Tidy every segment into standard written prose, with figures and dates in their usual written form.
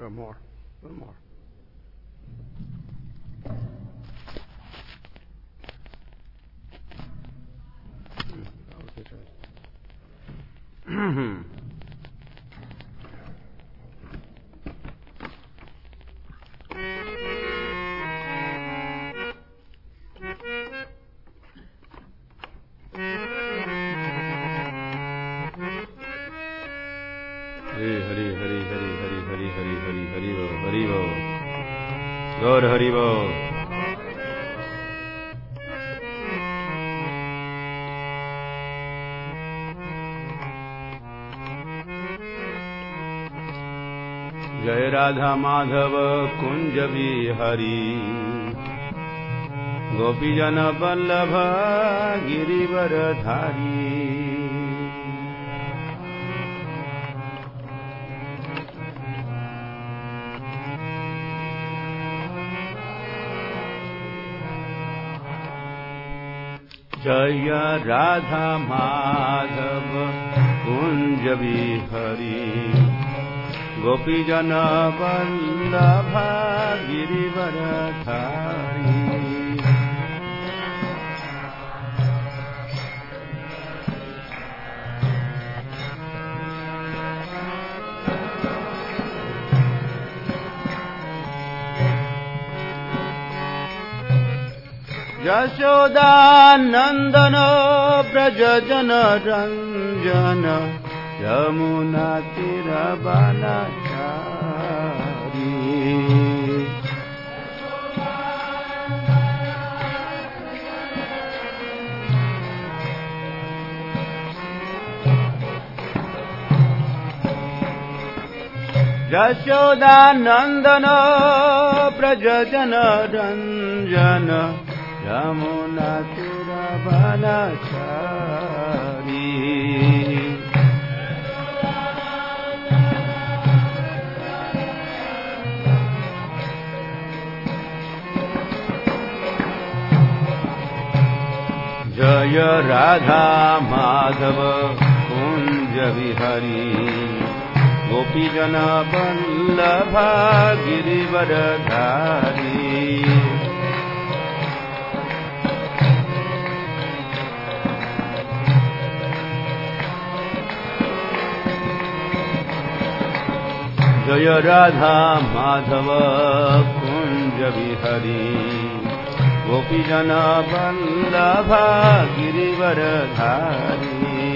little more. A little more. Gaur Hari Bol. जय राधा माधव कुंज बिहारी गोपीजन वल्लभ गिरिवर धारी। जय राधा माधव कुंज बिहारी गोपीजन वल्लभ गिरिवर धारी। यशोदा नंदन ब्रज जन रंजन यमुना तीर वनचारी। यशोदा नंदन ब्रज जन रंजन यमुना तीर वनचारी। जय राधा माधव कुंज बिहारी गोपीजन वल्लभ गिरिवर धारी। जय राधा माधव कुंज बिहारी गोपीजन वल्लभ गिरिवर धारी।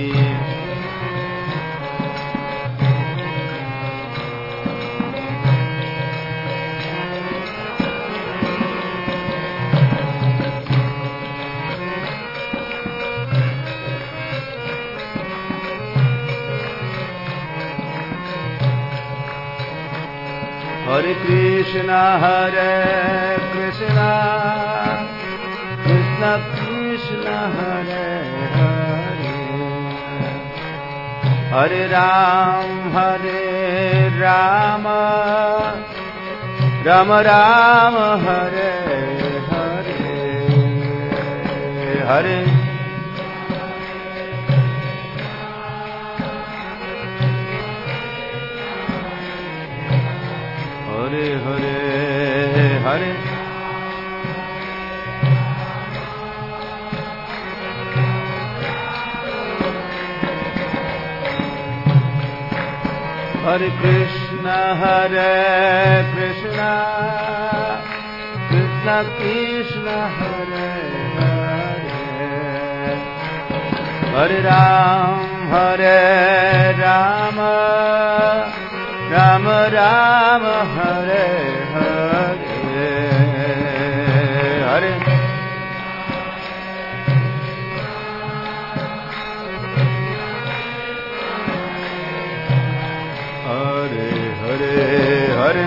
हरे Krishna Krishna Krishna Hare Hare Hare Ram Ram Ram Hare Hare Hare Hare Hare Hare Hare Krishna Krishna Krishna Hare Hare Hare Ram Ram Ram Hare Hare Hare Hare Hare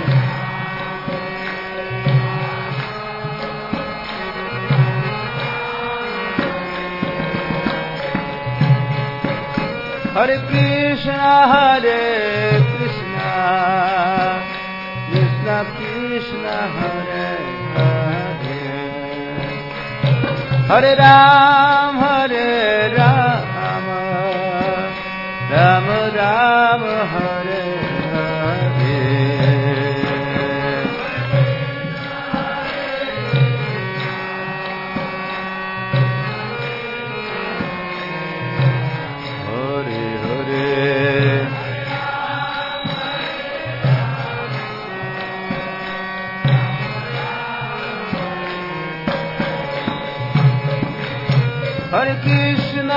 Hare Krishna Krishna Hare Hare Hare Ram Ram Ram Hare Hare Hare Krishna,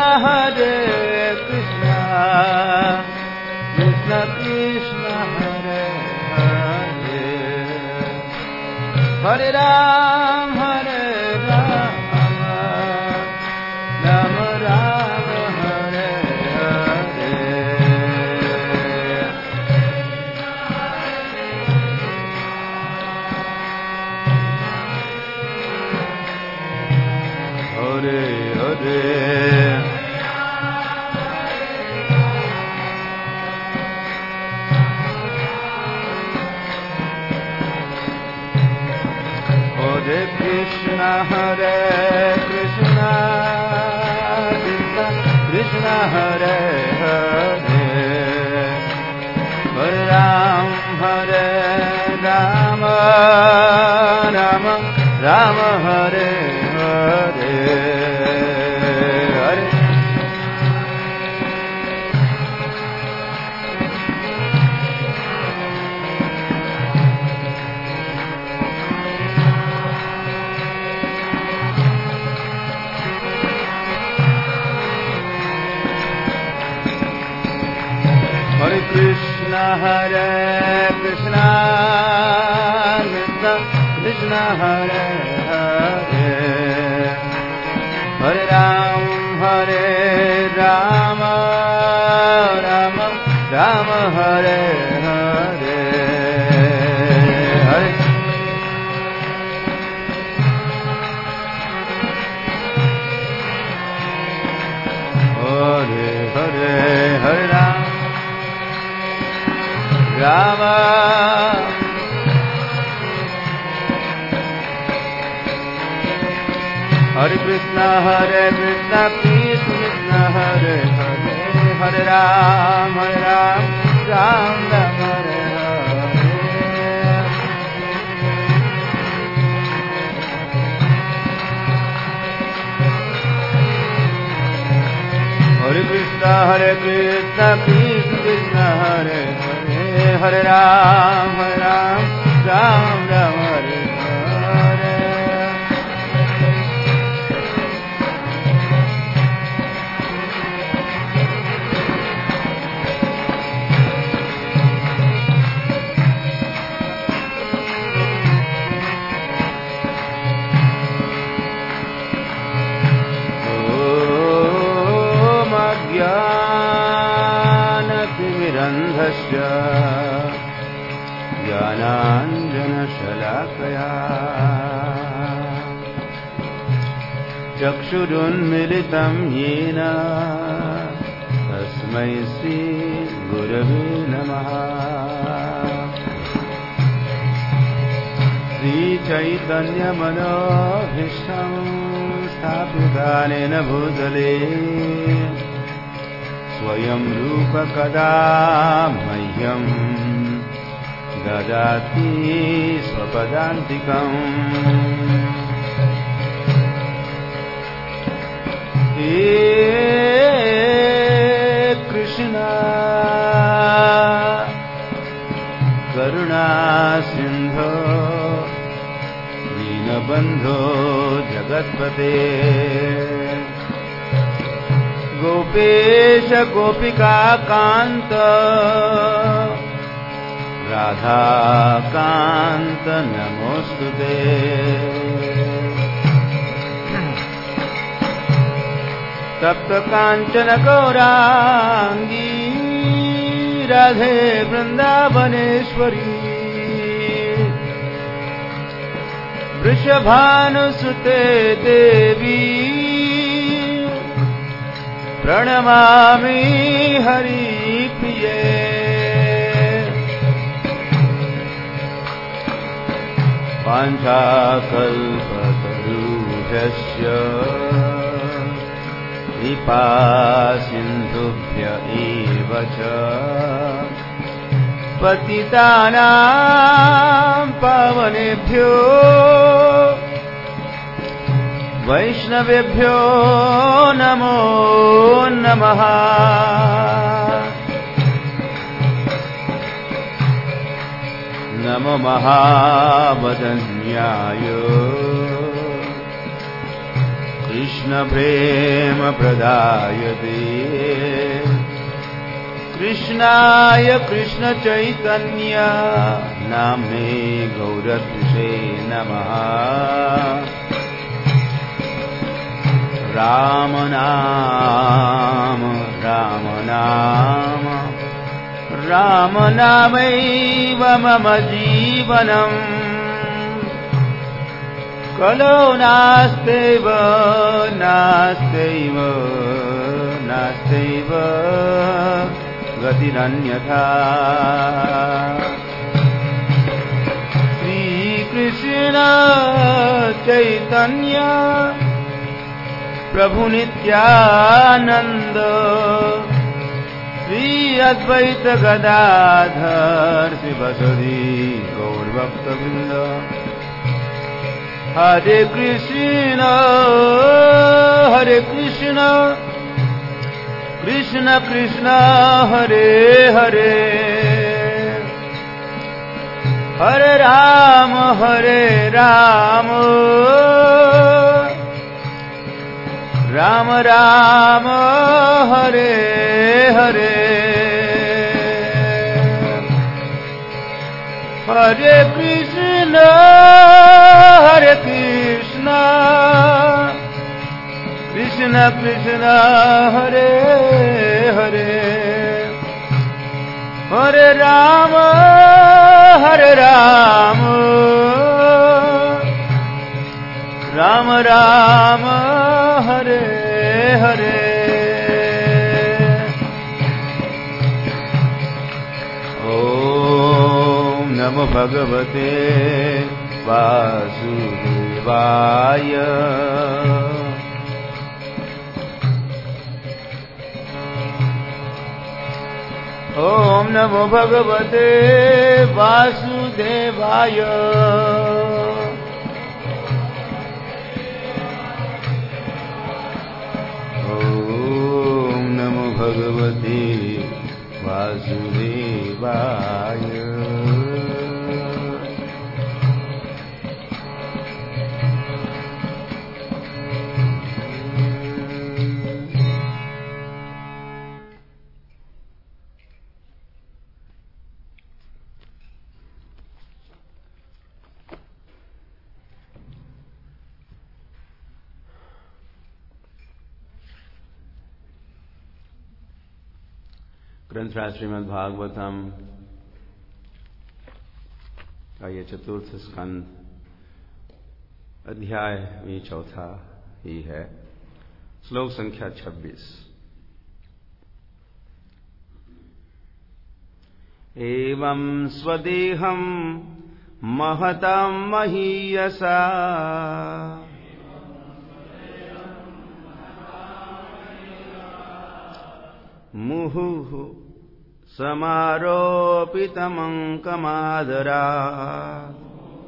Krishna Krishna, Hare Hare, Hare Ram, Ram Ram, Hare Hare. Hare Hare, Hare Krishna, Krishna Krishna, Hare Hare, Hare Ram, Ram Ram, Hare Hare. Hare Krishna, Krishna Krishna, Hare Hare, Hare Ram, Ram Ram, Hare Hare. Hare Hare, Hare Ram, Rama, Hare Krishna, Krishna Krishna, Hare Hare, Hare Ram, Ram Ram, Hare Hare. Hare Krishna, Krishna Krishna, Hare Hare, Hare Ram, Ram Ram, Hare Hare. ज्ञानतिमिरन्धस्य ज्ञानाञ्जनशलाकया चक्षुरुन्मिलितं येन तस्मै श्रीगुरवे नमः. श्रीचैतन्यमनोभीष्टं स्थापितानेन भूतले स्वयं रूप कदा मह्यं ददाति स्वपदान्तिकम्. हे कृष्णा करुणा सिन्धो दीनबन्धो जगत्पते गोपेश गोपिका कांत राधा कांत नमोस्तुते. तप्त कांचन गौरांगी राधे वृंदावनेश्वरी वृषभानुसुते देवी प्रणमामि हरिप्रिये. वाञ्छाकल्पतरुभ्यश्च कृपा सिन्धुभ्य एव च पतितानां पावनेभ्यो वैष्णवेभ्यो नमो नमः. नमो महावदन्याय कृष्ण कृष्ण प्रेम प्रदायते कृष्णाय कृष्ण चैतन्य नाम्ने गौरद्विषे नमः। राम नाम राम नाम राम नामैव मम जीवनम् कलो नास्त्यैव नास्त्यैव नास्त्यैव गतिरन्यथा। श्रीकृष्ण चैतन्य प्रभु नित्यानंद श्री अद्वैत गदाधर शिवसदि गौरभक्तवृंद। हरे कृष्ण कृष्ण कृष्ण हरे हरे हरे राम राम राम हरे हरे हरे कृष्ण कृष्ण कृष्ण हरे हरे हरे राम राम राम हरे हरे। ओम नमो भगवते वासुदेवाय। ओम नमो भगवते वासुदेवाय। ओम नमो भगवते वासुदेवाय। ग्रंथराज श्रीमद् भागवतम का ये चतुर्थ स्कंद अध्याय में चौथा ही है। श्लोक संख्या 26। एवं स्वदेहं महतं महीयसा मुहुः समारोपितमङ्कमादरात्।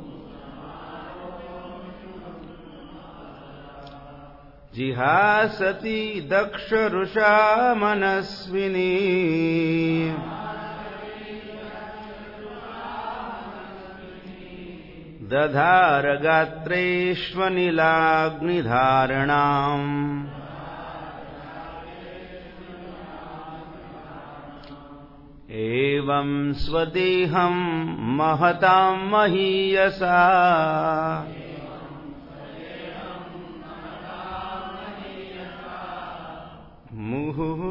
जिहासति दक्षरुषा मनस्विनी दधार गात्रेष्वनिलाग्निधारणाम्। एवं स्वदेहं महतां महीयसा मुहुः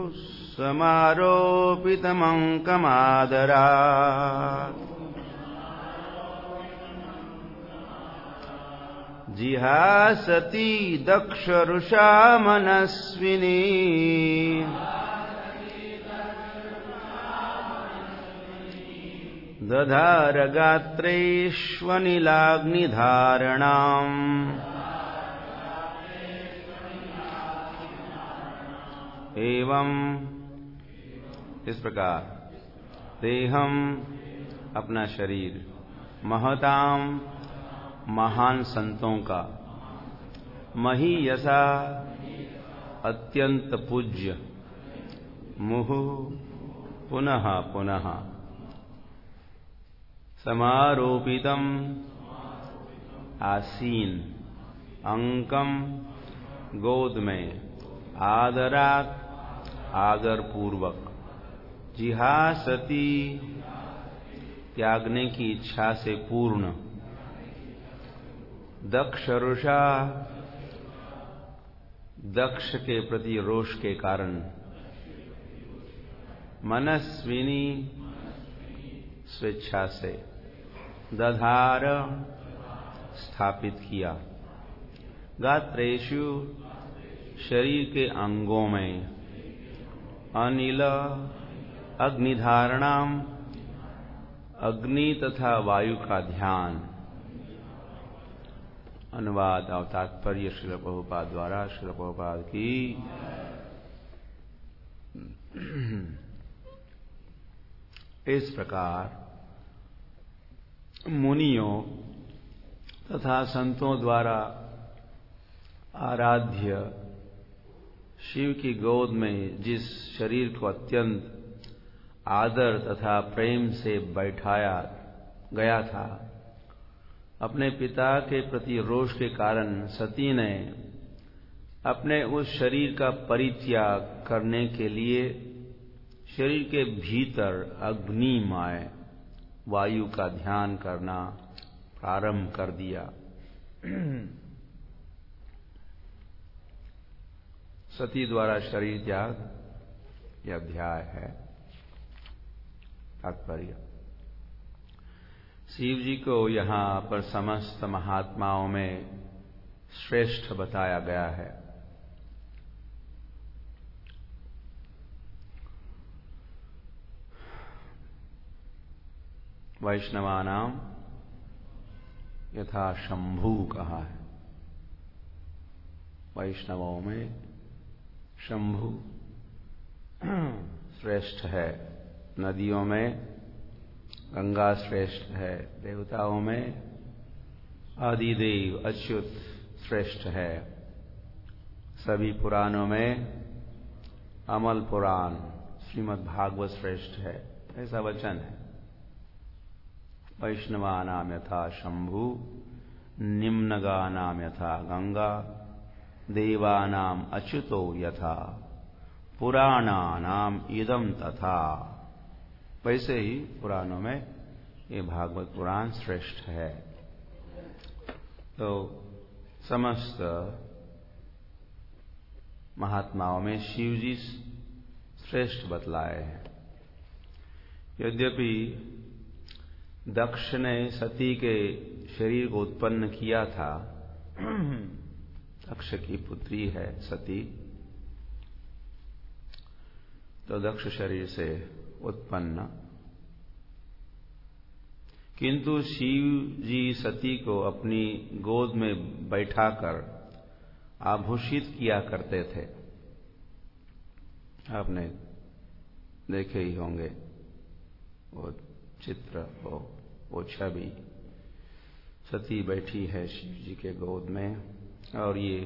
समारोपितमङ्कमादरात्। जिहासति दक्षरुषा मनस्विनी दधार गात्रेष्वनिलाग्निधारणाम्। एवं इस प्रकार देहम अपना शरीर महताम महान संतों का महीयसा अत्यंत पूज्य मुहु पुनः पुनः समारोपितम आसीन अंकम गोद में आदरात आदर पूर्वक जिहासती त्यागने की इच्छा से पूर्ण दक्षरुषा दक्ष के प्रति रोष के कारण मनस्विनी स्वेच्छा से दधार स्थापित किया गात्रेषु शरीर के अंगों में अनिल अग्निधारणाम अग्नि तथा वायु का ध्यान। अनुवाद और तात्पर्य श्रील प्रभुपाद द्वारा। श्रील प्रभुपाद की इस प्रकार मुनियों तथा संतों द्वारा आराध्य शिव की गोद में जिस शरीर को अत्यंत आदर तथा प्रेम से बैठाया गया था, अपने पिता के प्रति रोष के कारण सती ने अपने उस शरीर का परित्याग करने के लिए शरीर के भीतर अग्निमय वायु का ध्यान करना प्रारंभ कर दिया। सती द्वारा शरीर त्याग यह अध्याय है। तात्पर्य शिव जी को यहाँ पर समस्त महात्माओं में श्रेष्ठ बताया गया है। वैष्णवानाम यथा शंभु कहा है। वैष्णवों में शंभु श्रेष्ठ है, नदियों में गंगा श्रेष्ठ है, देवताओं में आदिदेव अच्युत श्रेष्ठ है, सभी पुराणों में अमल पुराण श्रीमद् भागवत श्रेष्ठ है, ऐसा वचन है। वैष्णवानाम यथा शंभु निम्नगानाम यथा गंगा देवानाम अच्युतो यथा पुराणानाम इदम तथा। वैसे ही पुराणों में ये भागवत पुराण श्रेष्ठ है। तो समस्त महात्माओं में शिव जी श्रेष्ठ बतलाए हैं। यद्यपि दक्ष ने सती के शरीर को उत्पन्न किया था, दक्ष की पुत्री है सती, तो दक्ष शरीर से उत्पन्न, किंतु शिव जी सती को अपनी गोद में बैठाकर आभूषित किया करते थे। आपने देखे ही होंगे वो चित्र, वो छवि। सती बैठी है शिव जी के गोद में और ये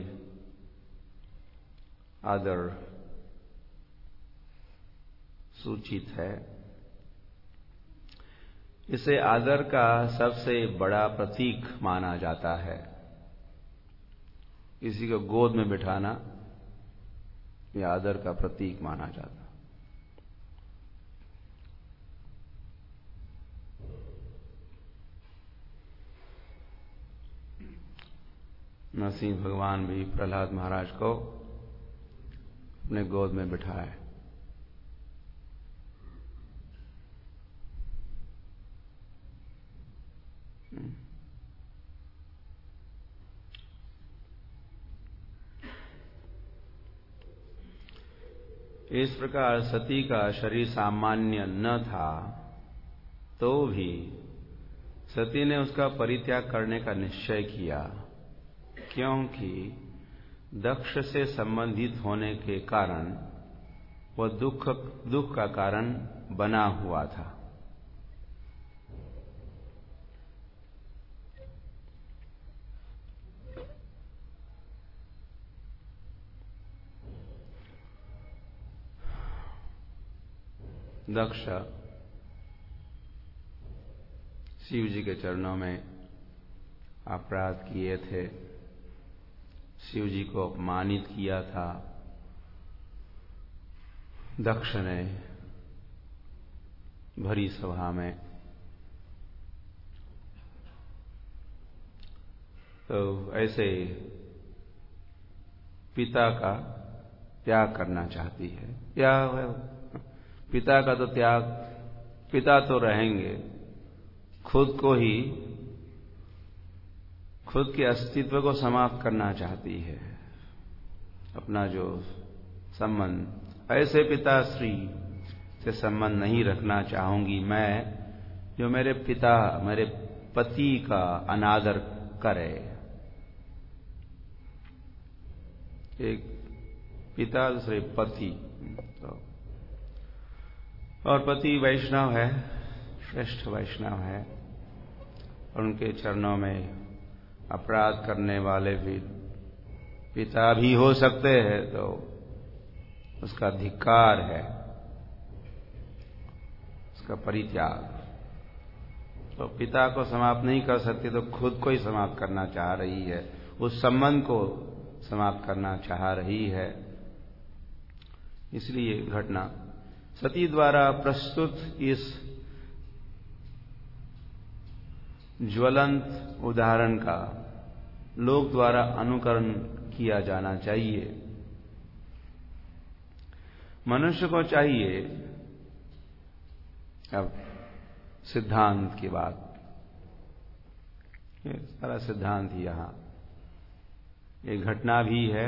आदर सूचित है। इसे आदर का सबसे बड़ा प्रतीक माना जाता है। किसी को गोद में बिठाना यह आदर का प्रतीक माना जाता है। नरसिंह भगवान भी प्रहलाद महाराज को अपने गोद में बिठाए। इस प्रकार सती का शरीर सामान्य न था तो भी सती ने उसका परित्याग करने का निश्चय किया, क्योंकि दक्ष से संबंधित होने के कारण वह दुख का कारण बना हुआ था। दक्ष शिव जी के चरणों में अपराध किए थे। शिव जी को अपमानित किया था दक्ष ने भरी सभा में, तो ऐसे पिता का त्याग करना चाहती है। या पिता का तो त्याग, पिता तो रहेंगे, खुद को ही, खुद के अस्तित्व को समाप्त करना चाहती है। अपना जो संबंध, ऐसे पिताश्री से संबंध नहीं रखना चाहूंगी मैं जो मेरे पिता, मेरे पति का अनादर करे। एक पिता, दूसरे पति, तो और पति वैष्णव है, श्रेष्ठ वैष्णव है, और उनके चरणों में अपराध करने वाले भी पिता भी हो सकते हैं, तो उसका धिक्कार है, उसका परित्याग। तो पिता को समाप्त नहीं कर सकती तो खुद को ही समाप्त करना चाह रही है, उस संबंध को समाप्त करना चाह रही है। इसलिए घटना सती द्वारा प्रस्तुत इस ज्वलंत उदाहरण का लोक द्वारा अनुकरण किया जाना चाहिए। मनुष्य को चाहिए, अब सिद्धांत की बात, ये सारा सिद्धांत ही यहां, एक घटना भी है,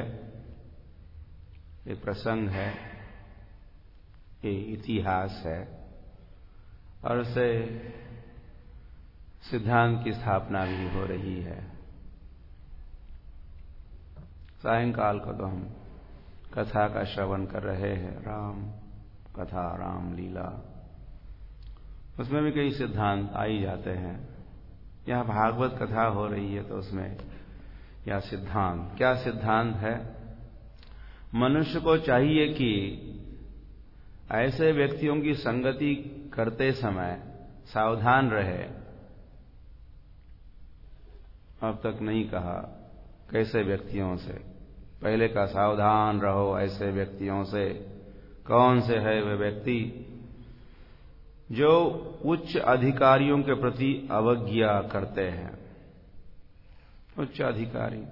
एक प्रसंग है, ये इतिहास है, और उससे सिद्धांत की स्थापना भी हो रही है। सायंकाल को तो हम कथा का श्रवण कर रहे हैं, राम कथा, राम लीला, उसमें भी कई सिद्धांत आ ही जाते हैं। यहां भागवत कथा हो रही है तो उसमें यह सिद्धांत, क्या सिद्धांत है? मनुष्य को चाहिए कि ऐसे व्यक्तियों की संगति करते समय सावधान रहे। अब तक नहीं कहा कैसे व्यक्तियों से, पहले का सावधान रहो ऐसे व्यक्तियों से। कौन से है वे व्यक्ति? जो उच्च अधिकारियों के प्रति अवज्ञा करते हैं। उच्च अधिकारी,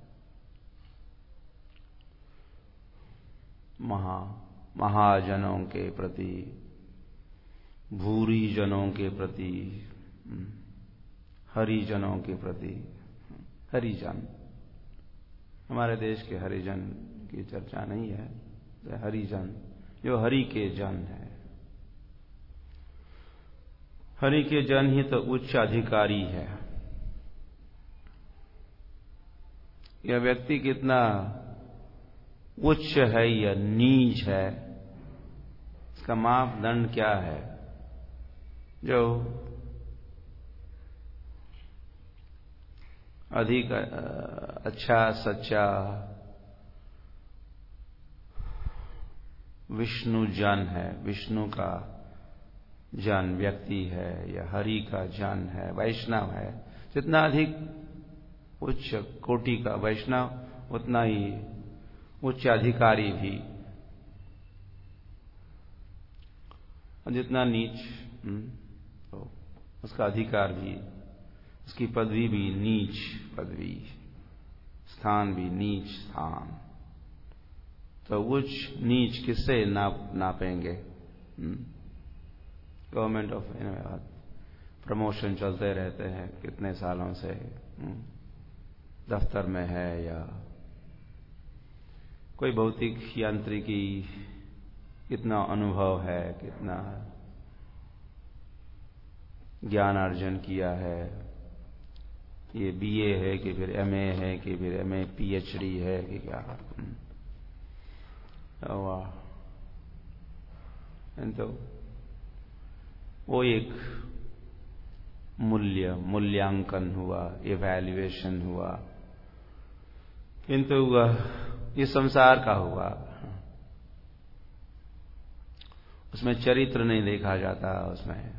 महाजनों के प्रति, भूरी जनों के प्रति, हरिजनों के प्रति। हरिजन, हमारे देश के हरिजन की चर्चा नहीं है, हरिजन जो हरि के जन है। हरि के जन ही तो उच्च अधिकारी है। यह व्यक्ति कितना उच्च है या नीच है, इसका मापदंड क्या है? जो अधिक अच्छा सच्चा विष्णु जन है, विष्णु का जन व्यक्ति है, या हरि का जन है, वैष्णव है, जितना अधिक उच्च कोटि का वैष्णव उतना ही उच्च अधिकारी भी, जितना नीच तो उसका अधिकार भी, उसकी पदवी भी नीच पदवी, स्थान भी नीच स्थान। तो उच्च नीच किससे नापेंगे? गवर्नमेंट ऑफ प्रमोशन चलते रहते हैं कितने सालों से, दफ्तर में है या कोई भौतिक यांत्रिकी, कितना अनुभव है, कितना ज्ञान अर्जन किया है, ये बीए है कि फिर एमए है कि फिर एमए पीएचडी है कि क्या। तो वो एक मूल्यांकन हुआ, इवैल्यूएशन हुआ, किंतु ये संसार का हुआ, उसमें चरित्र नहीं देखा जाता, उसमें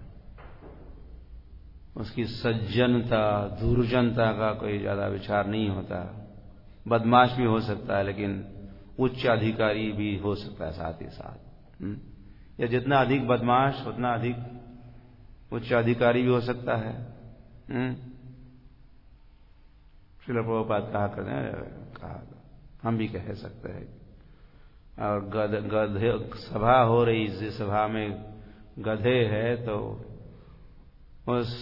उसकी सज्जनता दुर्जनता का कोई ज्यादा विचार नहीं होता। बदमाश भी हो सकता है, लेकिन उच्च अधिकारी भी हो सकता है साथ ही साथ। या जितना अधिक बदमाश उतना अधिक उच्च अधिकारी भी हो सकता है। श्रील प्रभुपाद कहा करते हैं, कहा हम भी कह सकते हैं। और गधे सभा हो रही, जिस सभा में गधे है तो उस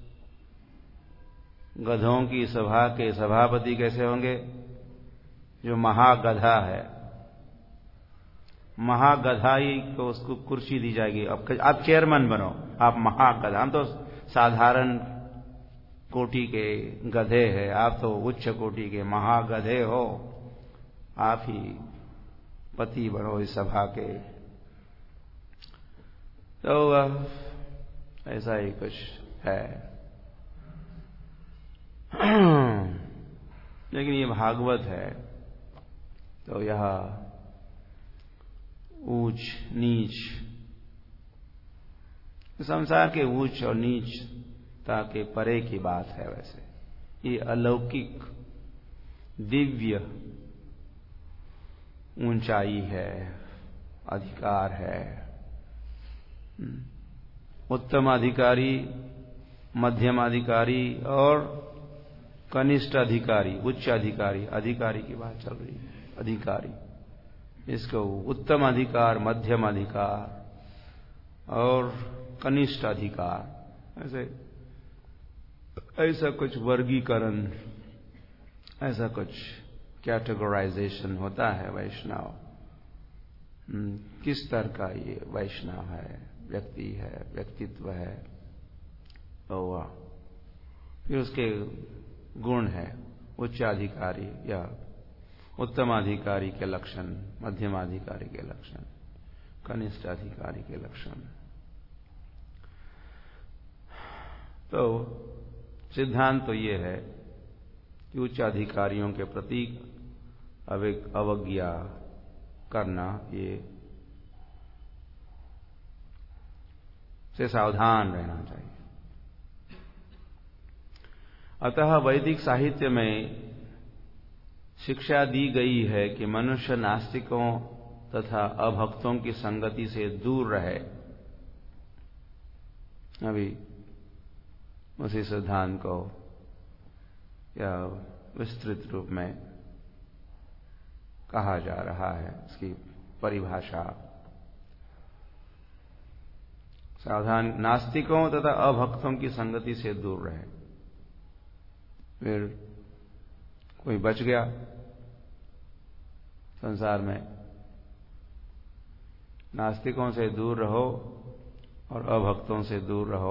गधों की सभा के सभापति कैसे होंगे? जो महागधा है, महागधाई को उसको कुर्सी दी जाएगी। अब आप चेयरमैन बनो, आप महागधा। हम तो साधारण कोटि के गधे हैं, आप तो उच्च कोटि के महागधे हो, आप ही पति बनो इस सभा के। तो ऐसा ही कुछ है। लेकिन ये भागवत है, तो यह ऊंच नीच, संसार के ऊंच और नीचता के परे की बात है। वैसे ये अलौकिक दिव्य ऊंचाई है, अधिकार है। उत्तम अधिकारी, मध्यम अधिकारी और कनिष्ठ अधिकारी, उच्च अधिकारी। अधिकारी की बात चल रही है, अधिकारी। इसको उत्तम अधिकार, मध्यम अधिकार और कनिष्ठ अधिकार, ऐसा कुछ वर्गीकरण, ऐसा कुछ कैटेगराइजेशन होता है वैष्णव। किस तरह का ये वैष्णव है, व्यक्ति है, व्यक्तित्व है, और फिर उसके गुण है। उच्चाधिकारी या उत्तम अधिकारी के लक्षण, मध्यम अधिकारी के लक्षण, कनिष्ठ अधिकारी के लक्षण। तो सिद्धांत तो ये है कि उच्च अधिकारियों के प्रति अवज्ञा करना, ये से सावधान रहना चाहिए। अतः वैदिक साहित्य में शिक्षा दी गई है कि मनुष्य नास्तिकों तथा अभक्तों की संगति से दूर रहे। अभी उसी सिद्धांत को या विस्तृत रूप में कहा जा रहा है। इसकी परिभाषा, सावधान, नास्तिकों तथा अभक्तों की संगति से दूर रहे। फिर कोई बच गया संसार में, नास्तिकों से दूर रहो और अभक्तों से दूर रहो।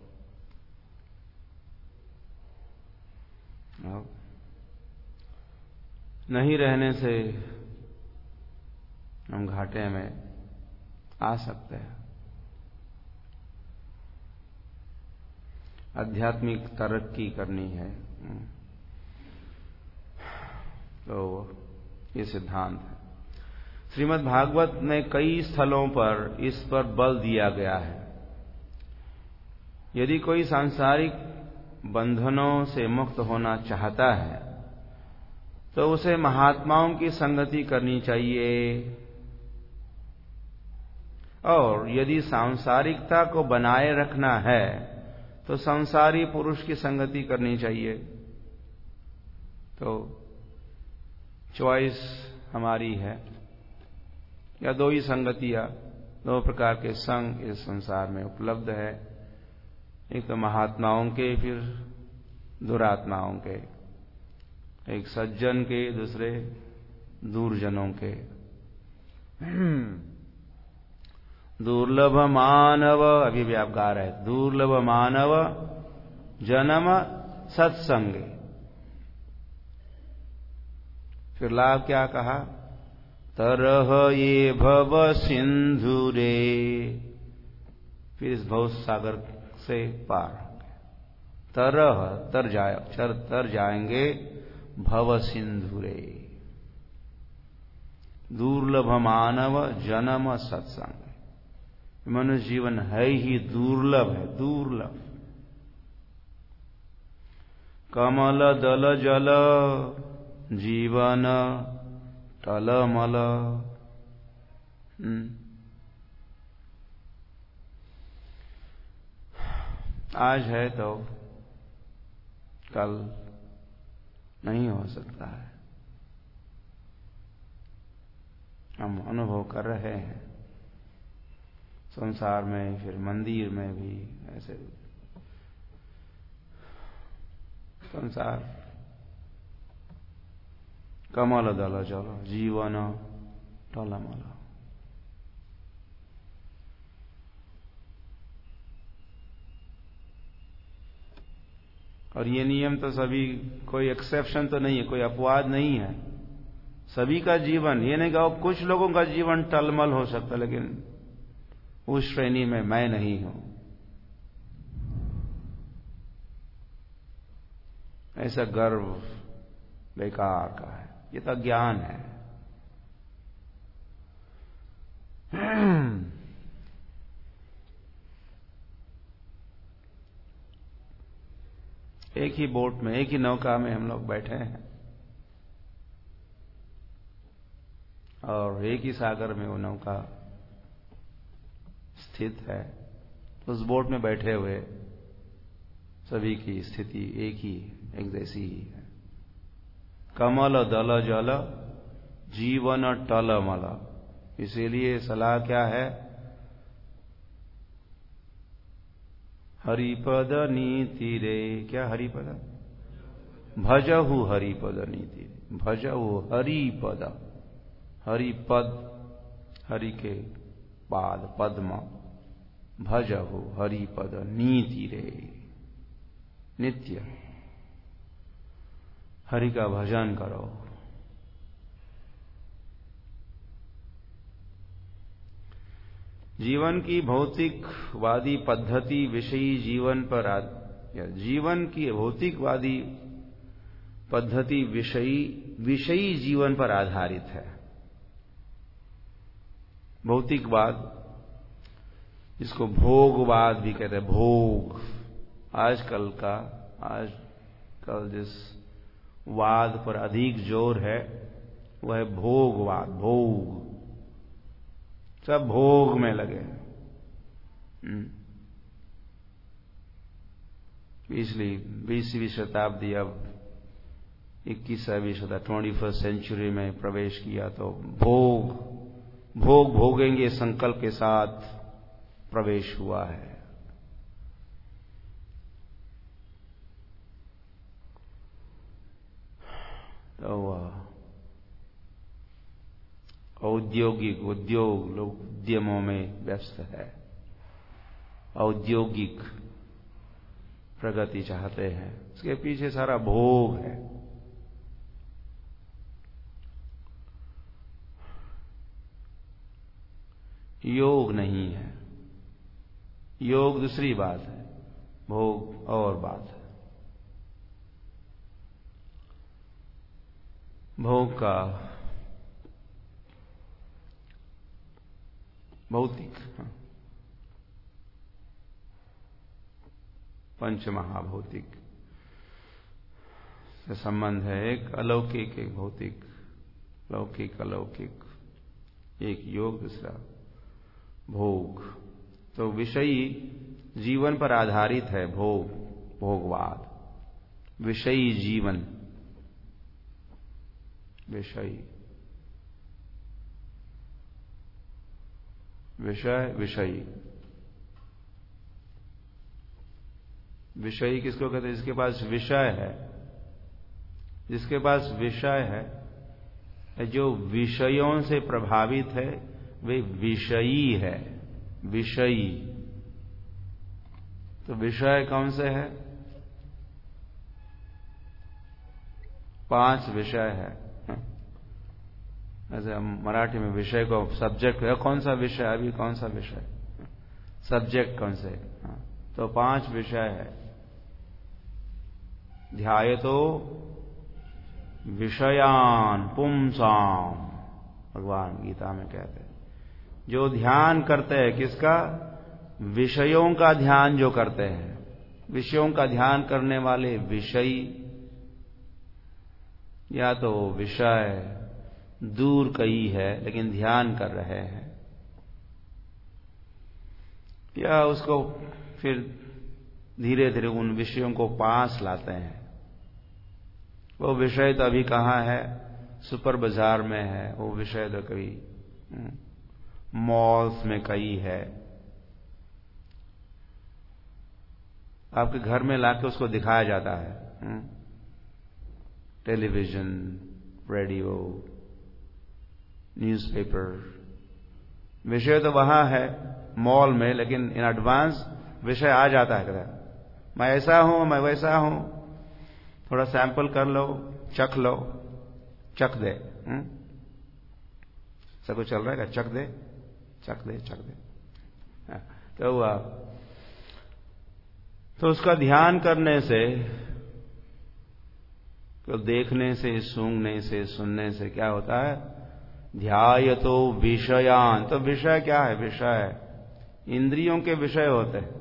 नहीं रहने से हम घाटे में आ सकते हैं। आध्यात्मिक तरक्की करनी है तो ये सिद्धांत है। श्रीमद् भागवत में कई स्थलों पर इस पर बल दिया गया है। यदि कोई सांसारिक बंधनों से मुक्त होना चाहता है तो उसे महात्माओं की संगति करनी चाहिए, और यदि सांसारिकता को बनाए रखना है तो संसारी पुरुष की संगति करनी चाहिए। तो चॉइस हमारी है, या दो ही संगतियां, दो प्रकार के संग इस संसार में उपलब्ध है। एक तो महात्माओं के, फिर दुरात्माओं के। एक सज्जन के, दूसरे दूरजनों के। दुर्लभ मानव, अभी भी आप गा रहे, दुर्लभ मानव जन्म सत्संग। फिर लाभ क्या कहा? तरह ये भव सिंधुरे, फिर इस भव सागर से पार होंगे। तरह तर जाए, अक्षर तर जाएंगे, भव सिंधुरे। दुर्लभ मानव जन्म सत्संग। मनुष्य जीवन है ही दुर्लभ है, दुर्लभ। कमल दल जल जीवन टलमल। आज है तो कल नहीं हो सकता है। हम अनुभव कर रहे हैं संसार में, फिर मंदिर में भी ऐसे संसार कमल दल जल जीवन टलमल। और ये नियम तो सभी, कोई एक्सेप्शन तो नहीं है, कोई अपवाद नहीं है, सभी का जीवन। ये नहीं कहो कुछ लोगों का जीवन टलमल हो सकता, लेकिन उस श्रेणी में मैं नहीं हूं। ऐसा गर्व बेकार का है, ये तो ज्ञान है। एक ही बोट में, एक ही नौका में हम लोग बैठे हैं और एक ही सागर में वो नौका स्थित है। उस बोट में बैठे हुए सभी की स्थिति एक जैसी ही है। कमल दल जल जीवन टलमल। इसीलिए सलाह क्या है? हरिपद नीति रे। क्या हरिपद? भजहु हरिपद नीति रे। भजहु हरिपद। हरिपद, हरि के पाद पद्म। भजहु हरिपद नीति रे। नित्य हरि का भजन करो। जीवन की भौतिकवादी पद्धति विषयी जीवन पर जीवन की भौतिकवादी पद्धति विषयी जीवन पर आधारित है। भौतिकवाद, जिसको भोगवाद भी कहते हैं, भोग। आजकल जिस वाद पर अधिक जोर है वह है भोगवाद। भोग, सब भोग में लगे। इसलिए 20वीं शताब्दी अब 21वीं शताब्दी 21st सेंचुरी में प्रवेश किया तो भोगेंगे संकल्प के साथ प्रवेश हुआ है। तो उद्योग लोग उद्यमों में व्यस्त है, औद्योगिक प्रगति चाहते हैं। इसके पीछे सारा भोग है। योग नहीं है। योग दूसरी बात है, भोग और बात है। भोग का भौतिक, पंच महाभौतिक से संबंध है। एक अलौकिक, एक भौतिक। लौकिक अलौकिक, एक योग, दूसरा भोग। तो विषयी जीवन पर आधारित है भोगवाद। विषयी जीवन, विषयी विषयी विषयी किसको कहते हैं? जिसके पास विषय है। जिसके पास विषय है, जो विषयों से प्रभावित है, वे विषयी है। विषयी। तो विषय कौन से है? 5 विषय है। ऐसे हम मराठी में विषय को सब्जेक्ट है। कौन सा विषय? अभी कौन सा विषय? सब्जेक्ट कौन से? तो 5 विषय है। ध्यायतो विषयान पुंसाम, भगवान गीता में कहते हैं। जो ध्यान करते हैं, किसका? विषयों का ध्यान जो करते हैं। विषयों का ध्यान करने वाले विषयी, या तो विषय दूर कहीं है लेकिन ध्यान कर रहे हैं, या उसको फिर धीरे धीरे उन विषयों को पास लाते हैं। वो विषय तो अभी कहाँ है, सुपर बाजार में है, वो विषय तो कभी मॉल्स में कहीं है। आपके घर में लाके उसको दिखाया जाता है, टेलीविजन, रेडियो, न्यूज़पेपर। विषय तो वहां है मॉल में, लेकिन इन एडवांस विषय आ जाता है। कहता मैं ऐसा हूं, मैं वैसा हूं, थोड़ा सैंपल कर लो, चख लो, चख दे। सब कुछ चल रहा है, चख दे, चख दे, चख दे। क्या हुआ? तो उसका ध्यान करने से, तो देखने से, सूंघने से, सुनने से क्या होता है? ध्यायतो विषयान। तो विषय क्या है? विषय इंद्रियों के विषय होते हैं,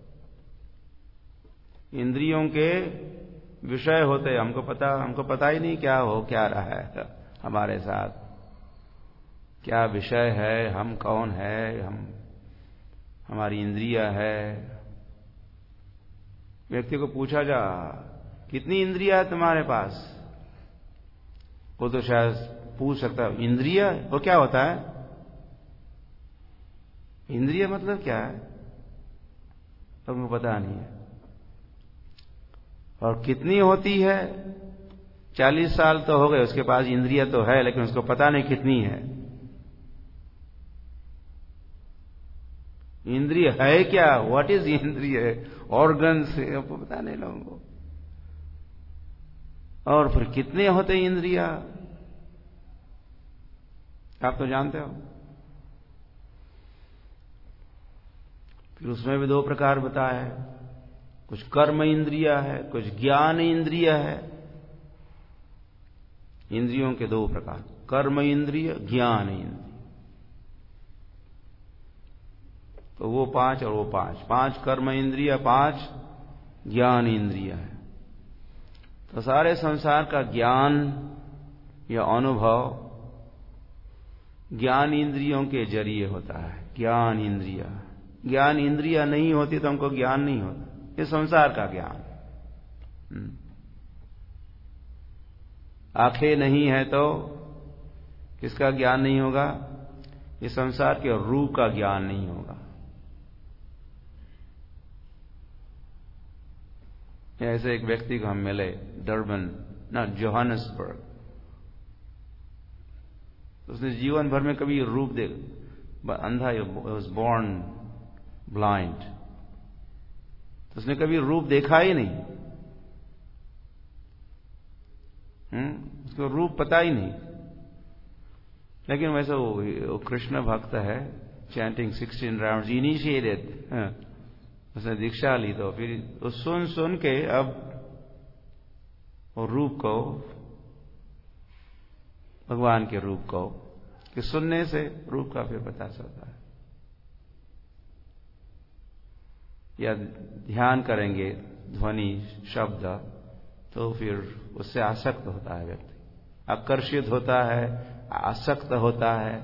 इंद्रियों के विषय होते हैं। हमको पता ही नहीं क्या रहा है हमारे साथ, क्या विषय है, हम कौन है, हमारी इंद्रिया है। व्यक्ति को पूछा जा कितनी इंद्रिया है तुम्हारे पास, वो तो शायद पूछ सकता है इंद्रिया वो क्या होता है, इंद्रिय मतलब क्या है, तुमको पता नहीं है। और कितनी होती है? 40 साल तो हो गए, उसके पास इंद्रिय तो है, लेकिन उसको पता नहीं कितनी है। इंद्रिय है क्या? व्हाट इज इंद्रिय? ऑर्गन्स पता नहीं लोगों को। और फिर कितने होते इंद्रिया, आप तो जानते हो। फिर उसमें भी 2 प्रकार बताया है, कुछ कर्म इंद्रिया है, कुछ ज्ञान इंद्रिया है। इंद्रियों के 2 प्रकार, कर्म इंद्रिय, ज्ञान इंद्रिय। तो वो 5 और वो 5 कर्म इंद्रिय, 5 ज्ञान इंद्रिय है। तो सारे संसार का ज्ञान या अनुभव ज्ञान इंद्रियों के जरिए होता है। ज्ञान इंद्रिया नहीं होती तो हमको ज्ञान नहीं होता, ये संसार का ज्ञान। आंखें नहीं है तो किसका ज्ञान नहीं होगा? ये संसार के रूप का ज्ञान नहीं होगा। ऐसे एक व्यक्ति को हम मिले डरबन, जोहान्सबर्ग। उसने जीवन भर में कभी रूप अंधा, वॉज बोर्न ब्लाइंड, तो उसने कभी रूप देखा ही नहीं। उसको रूप पता ही नहीं। लेकिन वैसे वो कृष्ण भक्त है, चैंटिंग 16 राउंड्स इनिशिएटेड। उसने दीक्षा ली, तो फिर वो सुन के अब वो रूप को, भगवान के रूप को, कि सुनने से रूप का फिर पता चलता है। या ध्यान करेंगे ध्वनि शब्द, तो फिर उससे आसक्त होता है व्यक्ति, आकर्षित होता है, आसक्त होता है।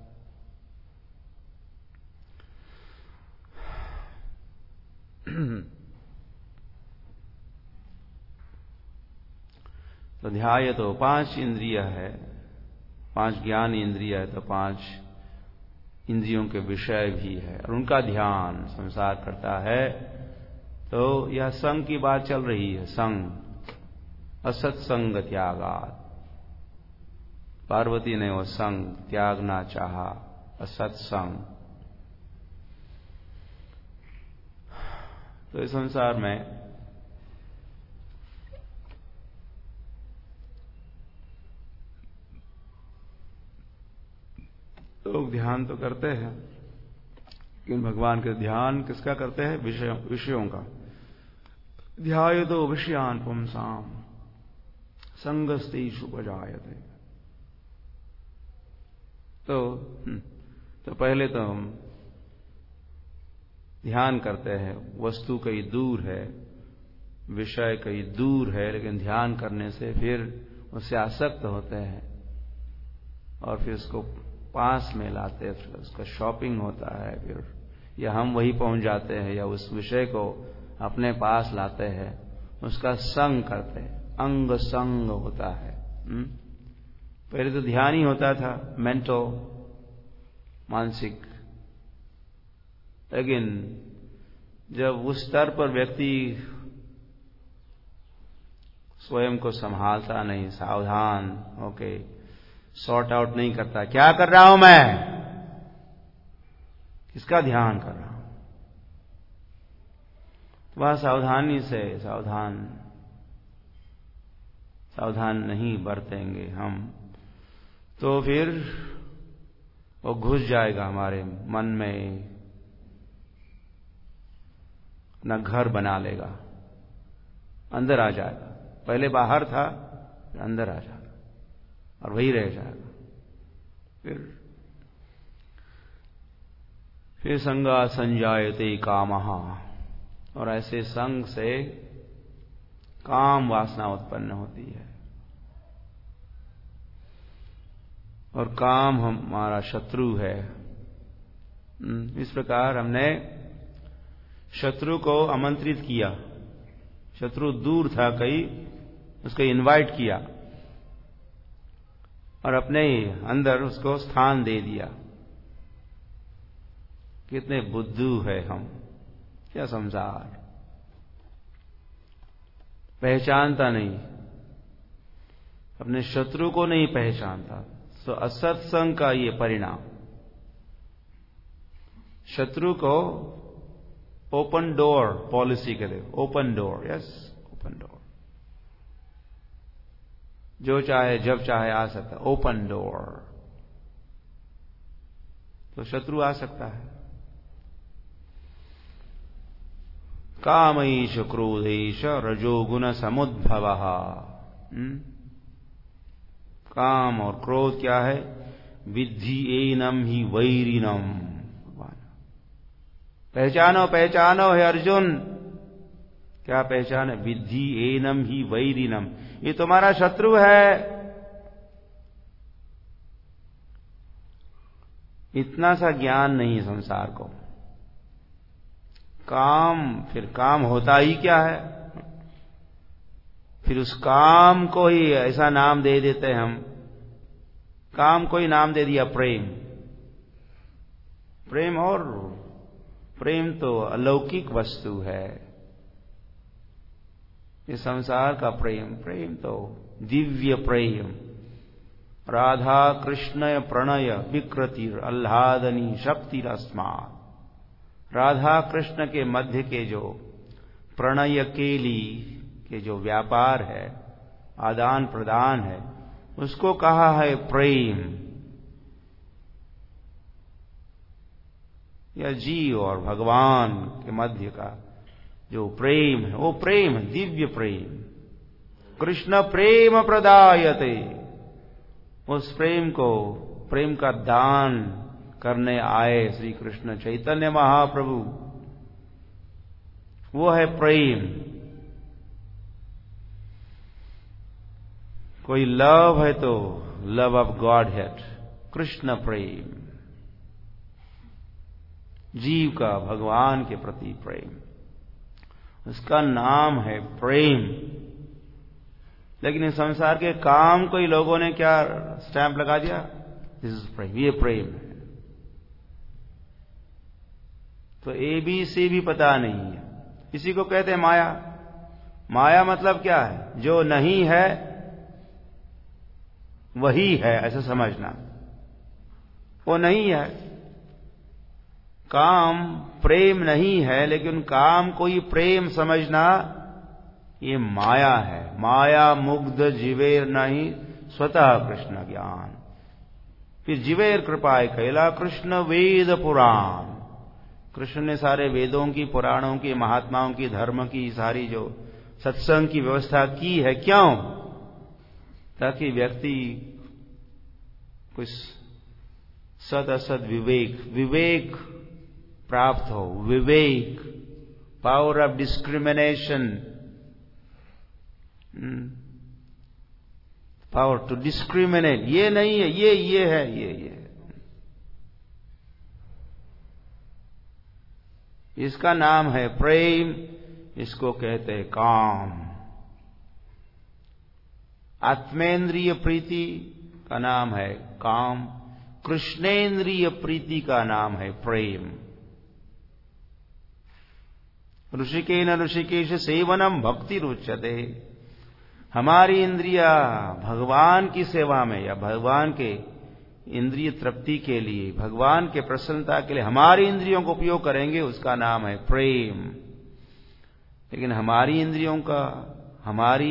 तो ध्याय तो 5 इंद्रिय है, 5 ज्ञान इंद्रिय है, तो 5 इंद्रियों के विषय भी है, और उनका ध्यान संसार करता है। तो यह संग की बात चल रही है, संग, असत्संग त्यागात। पार्वती ने वो संग त्यागना चाहा, असत्संग। तो इस संसार में लोग ध्यान तो करते हैं, लेकिन भगवान के ध्यान किसका करते हैं? विषयों का। ध्यायतो विषयान पुंसाम संगस्तेषु उपजायते। तो पहले तो हम ध्यान करते हैं, वस्तु कहीं दूर है, विषय कहीं दूर है, लेकिन ध्यान करने से फिर उससे आसक्त होते हैं और फिर उसको पास में लाते हैं, फिर उसका शॉपिंग होता है, फिर या हम वही पहुंच जाते हैं या उस विषय को अपने पास लाते हैं, उसका संग करते हैं, अंग संग होता है। पहले तो ध्यान ही होता था, मेंटो, मानसिक, लेकिन जब उस स्तर पर व्यक्ति स्वयं को संभालता नहीं, सावधान होके सॉर्ट आउट नहीं करता, क्या कर रहा हूं मैं, किसका ध्यान कर रहा हूं, वह सावधानी से सावधान नहीं बरतेंगे हम, तो फिर वो घुस जाएगा हमारे मन में, अपना घर बना लेगा, अंदर आ जाएगा। पहले बाहर था, फिर अंदर आ जाएगा और वही रह जाएगा। फिर संगा संजायते कामः, और ऐसे संग से काम वासना उत्पन्न होती है, और काम हमारा शत्रु है। इस प्रकार हमने शत्रु को आमंत्रित किया, शत्रु दूर था कहीं, उसको इनवाइट किया और अपने अंदर उसको स्थान दे दिया। कितने बुद्धू है हम, क्या संसार पहचानता नहीं, अपने शत्रु को नहीं पहचानता। तो असत्संग का ये परिणाम, शत्रु को ओपन डोर पॉलिसी कहते, open door, yes open door, जो चाहे जब चाहे आ सकता, ओपन डोर, तो शत्रु आ सकता है। कामैष क्रोधैष रजोगुण समुद्भवः, काम और क्रोध क्या है, विद्धि एनम ही वैरिणम, पहचानो पहचानो है अर्जुन, क्या पहचान है, विद्धि एनम ही वैरिणम, ये तुम्हारा शत्रु है। इतना सा ज्ञान नहीं संसार को। काम, फिर काम होता ही क्या है, फिर उस काम को ही ऐसा नाम दे देते हैं हम, काम को ही नाम दे दिया प्रेम। प्रेम, और प्रेम तो अलौकिक वस्तु है, इस संसार का प्रेम, प्रेम तो दिव्य प्रेम, राधा कृष्ण प्रणय विकृतिर आह्लादनी शक्तिरस्मा, राधा कृष्ण के मध्य के जो प्रणय केली के जो व्यापार है, आदान प्रदान है, उसको कहा है प्रेम। या जीव और भगवान के मध्य का जो प्रेम है, वो प्रेम, दिव्य प्रेम, कृष्ण प्रेम प्रदायते, उस प्रेम को, प्रेम का दान करने आए श्री कृष्ण चैतन्य महाप्रभु, वो है प्रेम। कोई लव है तो love of godhead, Krishna प्रेम, जीव का भगवान के प्रति प्रेम, उसका नाम है प्रेम। लेकिन इस संसार के काम को ही लोगों ने क्या स्टैंप लगा दिया, दिस इज प्रेम, ये प्रेम है। तो ABC भी पता नहीं है, इसी को कहते हैं माया। माया मतलब क्या है, जो नहीं है वही है, ऐसा समझना, वो नहीं है। काम प्रेम नहीं है, लेकिन काम को ही प्रेम समझना, ये माया है। माया मुग्ध जीवेर नहीं स्वतः कृष्ण ज्ञान, फिर जीवेर कृपाए कैला कृष्ण वेद पुराण। कृष्ण ने सारे वेदों की, पुराणों की, महात्माओं की, धर्म की, सारी जो सत्संग की व्यवस्था की है, क्यों, ताकि व्यक्ति कुछ सत असत विवेक प्राप्त हो, विवेक, power of discrimination. Power to discriminate, ये नहीं है, ये है, ये इसका नाम है प्रेम, इसको कहते हैं काम। आत्मेंद्रिय प्रीति का नाम है काम, कृष्णेंद्रिय प्रीति का नाम है प्रेम। ऋषिकेन ऋषिकेश सेवनम भक्ति रुच्यते। हमारी इंद्रिया भगवान की सेवा में या भगवान के इंद्रिय तृप्ति के लिए, भगवान के प्रसन्नता के लिए हमारी इंद्रियों का उपयोग करेंगे, उसका नाम है प्रेम। लेकिन हमारी इंद्रियों का हमारी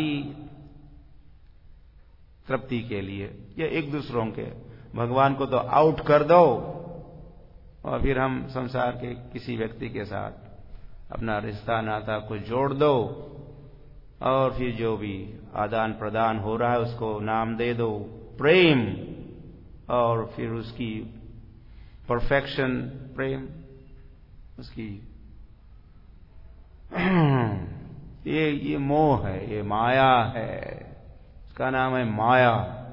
तृप्ति के लिए या एक दूसरों के, भगवान को तो आउट कर दो और फिर हम संसार के किसी व्यक्ति के साथ अपना रिश्ता नाता को जोड़ दो और फिर जो भी आदान प्रदान हो रहा है उसको नाम दे दो प्रेम, और फिर उसकी परफेक्शन प्रेम, उसकी ये मोह है, ये माया है, इसका नाम है माया।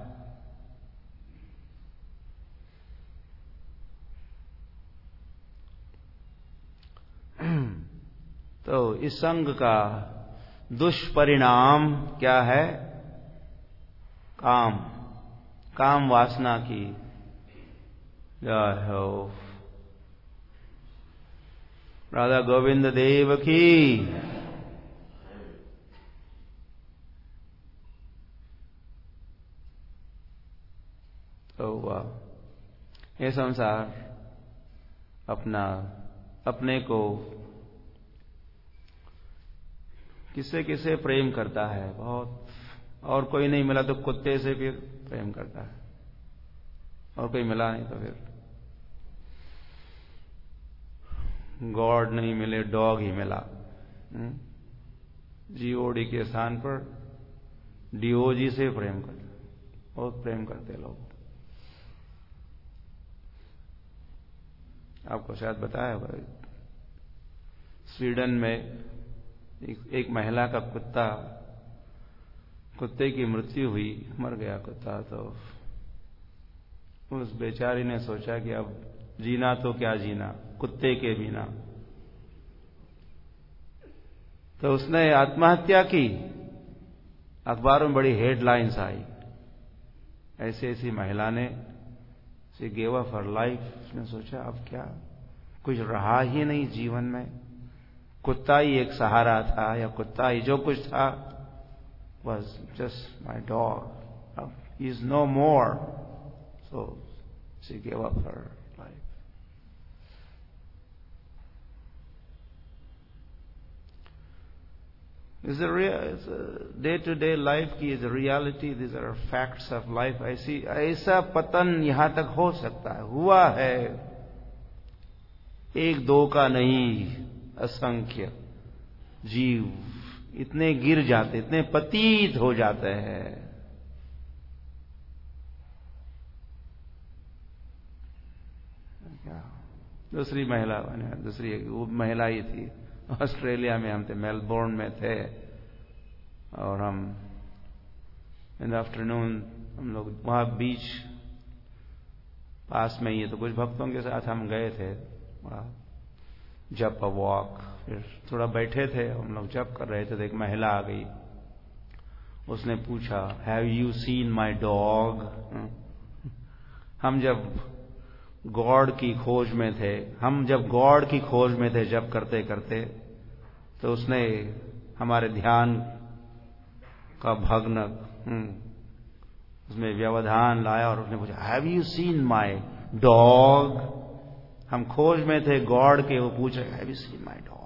तो इस संग का दुष्परिणाम क्या है? काम, काम वासना की जय हो। राधा गोविंद देव की। तो ये संसार अपने को किससे किससे प्रेम करता है बहुत, और कोई नहीं मिला तो कुत्ते से फिर प्रेम करता है, और कोई मिला नहीं तो फिर गॉड नहीं मिले, डॉग ही मिला। जीओडी के स्थान पर डीओजी से प्रेम करते, बहुत प्रेम करते लोग। आपको शायद बताया होगा, स्वीडन में एक महिला का कुत्ते की मृत्यु हुई, मर गया कुत्ता। तो उस बेचारी ने सोचा कि अब जीना तो क्या जीना कुत्ते के बिना, तो उसने आत्महत्या की। अखबारों में बड़ी हेडलाइंस आई, ऐसी ऐसी महिला ने she gave up her life. उसने सोचा अब क्या, कुछ रहा ही नहीं जीवन में, कुत्ता ही एक सहारा था, या कुत्ता ही जो कुछ था, was just my dog. He is no more. So she gave up her life. It's a day-to-day life की is a reality. These are facts of life. ऐसा पतन यहां तक हो सकता है, हुआ है, एक दो का नहीं, असंख्य जीव इतने गिर जाते, इतने पतित हो जाते हैं। दूसरी महिला ही थी, ऑस्ट्रेलिया में हम थे, मेलबोर्न में थे, और हम इन द आफ्टरनून हम लोग वहां बीच पास में ही है, तो कुछ भक्तों के साथ हम गए थे वहां जप वॉक। फिर थोड़ा बैठे थे, हम लोग जप कर रहे थे, तो एक महिला आ गई, उसने पूछा have you seen my dog. हम जब गॉड की खोज में थे, जप करते करते, तो उसने हमारे ध्यान का भग्न उसमें व्यवधान लाया और उसने पूछा have you seen my dog. हम खोज में थे गॉड के, वो पूछ रहे have you seen my dog.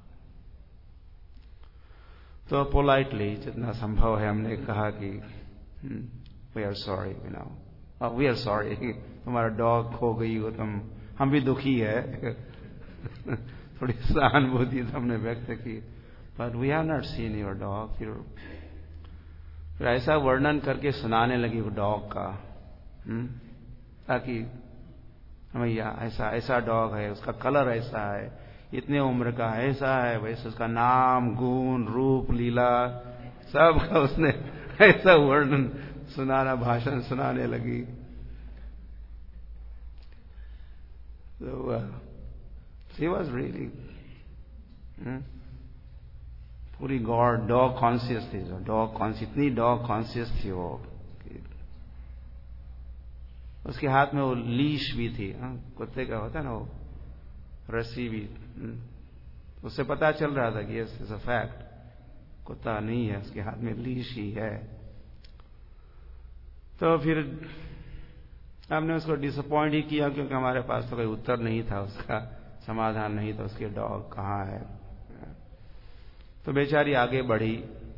तो पोलाइटली जितना संभव है हमने कहा कि we are sorry, we are sorry, तुम्हारा डॉग खो गई हो, हम भी दुखी है। थोड़ी सहानुभूति हमने व्यक्त की, but we have not seen your dog. फिर ऐसा वर्णन करके सुनाने लगी वो डॉग का, ताकि भैया ऐसा डॉग है, उसका कलर ऐसा है, इतने उम्र का ऐसा है, वैसे उसका नाम, गुण, रूप, लीला सब का उसने ऐसा वर्णन भाषण सुनाने लगी। तो शी वॉज रियली पूरी डॉग कॉन्शियस थी। इतनी डॉग कॉन्शियस थी वो। उसके हाथ में वो लीश भी थी, कुत्ते का होता है ना वो रस्सी भी। उससे पता चल रहा था कि इट्स अ फैक्ट, कुत्ता नहीं है, उसके हाथ में लीश ही है। तो फिर हमने उसको डिसअपॉइंट ही किया, क्योंकि हमारे पास तो कोई उत्तर नहीं था, उसका समाधान नहीं था, उसके डॉग कहाँ है। तो बेचारी आगे बढ़ी।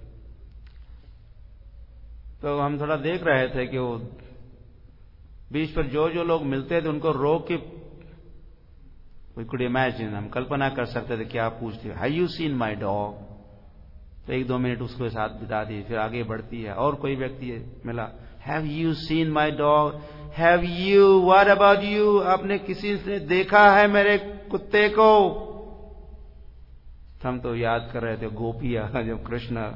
तो हम थोड़ा देख रहे थे कि वो बीच पर जो लोग मिलते थे उनको रोक के, वी कुड इमेजिन, हम कल्पना कर सकते थे क्या पूछती है, have you seen my dog. तो 1-2 मिनट उसके साथ बिता दी, फिर आगे बढ़ती है। और कोई व्यक्ति मिला, have you seen my dog, have you, what about you, आपने किसी से देखा है मेरे कुत्ते को। हम तो याद कर रहे थे गोपियां, जब कृष्ण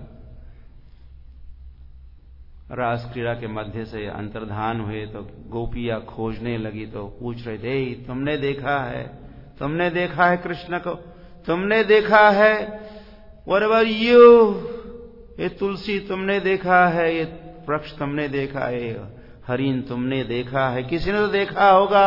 रास क्रीड़ा के मध्य से अंतर्धान हुए तो गोपियां खोजने लगी, तो पूछ रहे थे, तुमने देखा है, तुमने देखा है कृष्ण को, तुमने देखा है, व्हाट अबाउट यू, ये तुलसी तुमने देखा है, ये वृक्ष तुमने देखा है, हरिण तुमने देखा है, किसी ने तो देखा होगा।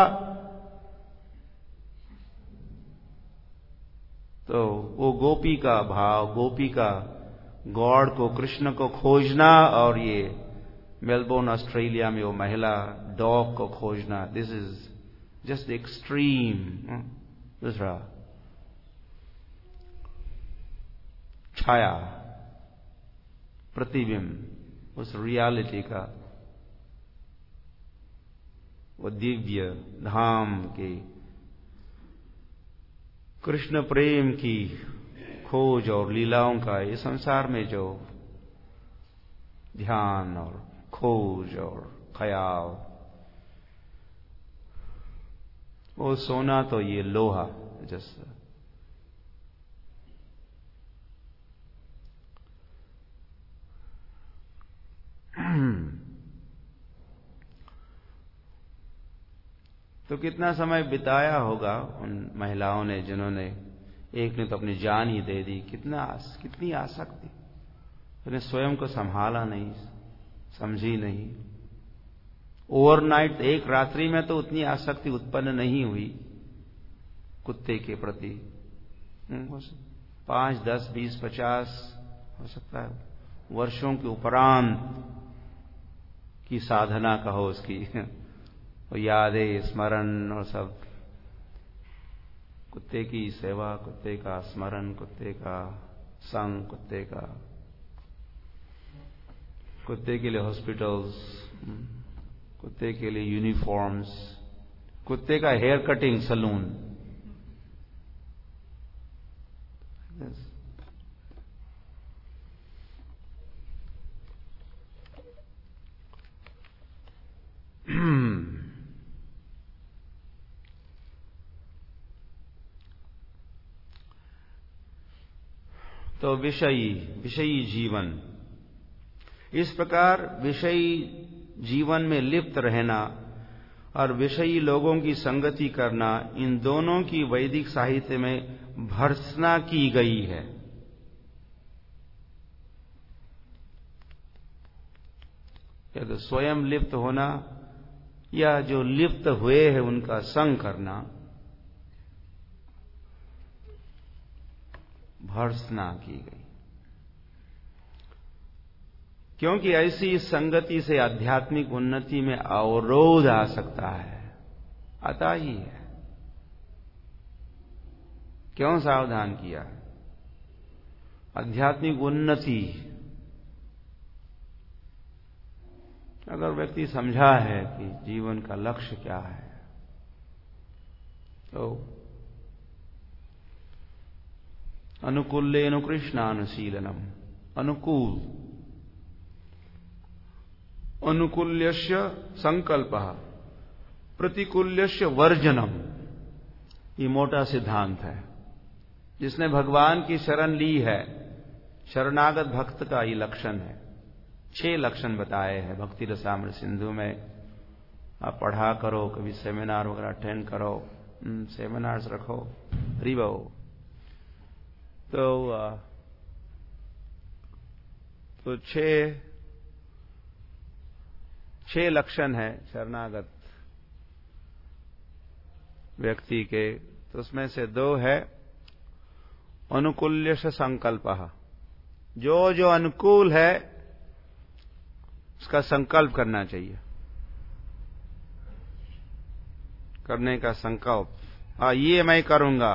तो वो गोपी का भाव, गोपी का गॉड को, कृष्ण को खोजना, और ये मेलबोर्न ऑस्ट्रेलिया में वो महिला डॉग को खोजना, दिस इज जस्ट एक्सट्रीम। दूसरा छाया, प्रतिबिंब उस रियलिटी का, वो दिव्य धाम की कृष्ण प्रेम की खोज और लीलाओं का इस संसार में जो ध्यान और खोज और ख्याल, वो सोना तो ये लोहा जैसा। तो कितना समय बिताया होगा उन महिलाओं ने, जिन्होंने, एक ने तो अपनी जान ही दे दी, कितनी आसक्ति, उन्हें स्वयं को संभाला नहीं, समझी नहीं। ओवरनाइट, एक रात्रि में तो उतनी आसक्ति उत्पन्न नहीं हुई कुत्ते के प्रति। 5, 10, 20, 50 हो सकता है वर्षों के उपरांत की साधना कहो उसकी, और यादें, स्मरण और सब, कुत्ते की सेवा, कुत्ते का स्मरण, कुत्ते का संग, कुत्ते के लिए हॉस्पिटल्स, कुत्ते के लिए यूनिफॉर्म्स, कुत्ते का हेयर कटिंग सलून। तो विषयी जीवन, इस प्रकार विषयी जीवन में लिप्त रहना और विषयी लोगों की संगति करना, इन दोनों की वैदिक साहित्य में भर्त्सना की गई है। या तो स्वयं लिप्त होना, या जो लिप्त हुए हैं उनका संग करना, भर्त्सना की गई। क्योंकि ऐसी संगति से आध्यात्मिक उन्नति में अवरोध आ सकता है, आता ही है। क्यों सावधान किया? आध्यात्मिक उन्नति, अगर व्यक्ति समझा है कि जीवन का लक्ष्य क्या है, तो अनुकूल्येन कृष्णानुशीलनम, अनुकूल्यस्य संकल्पः प्रतिकूल्यस्य वर्जनम, ये मोटा सिद्धांत है। जिसने भगवान की शरण ली है, शरणागत भक्त का ये लक्षण है। 6 लक्षण बताए हैं भक्ति रसामृत सिंधु में। आप पढ़ा करो, कभी सेमिनार वगैरह अटेंड करो, सेमिनार्स रखो, हरि बोल। तो 6 लक्षण है शरणागत व्यक्ति के। तो उसमें से 2 है अनुकूल्यश संकल्पः, जो जो अनुकूल है उसका संकल्प करना चाहिए, करने का संकल्प। ये मैं करूंगा।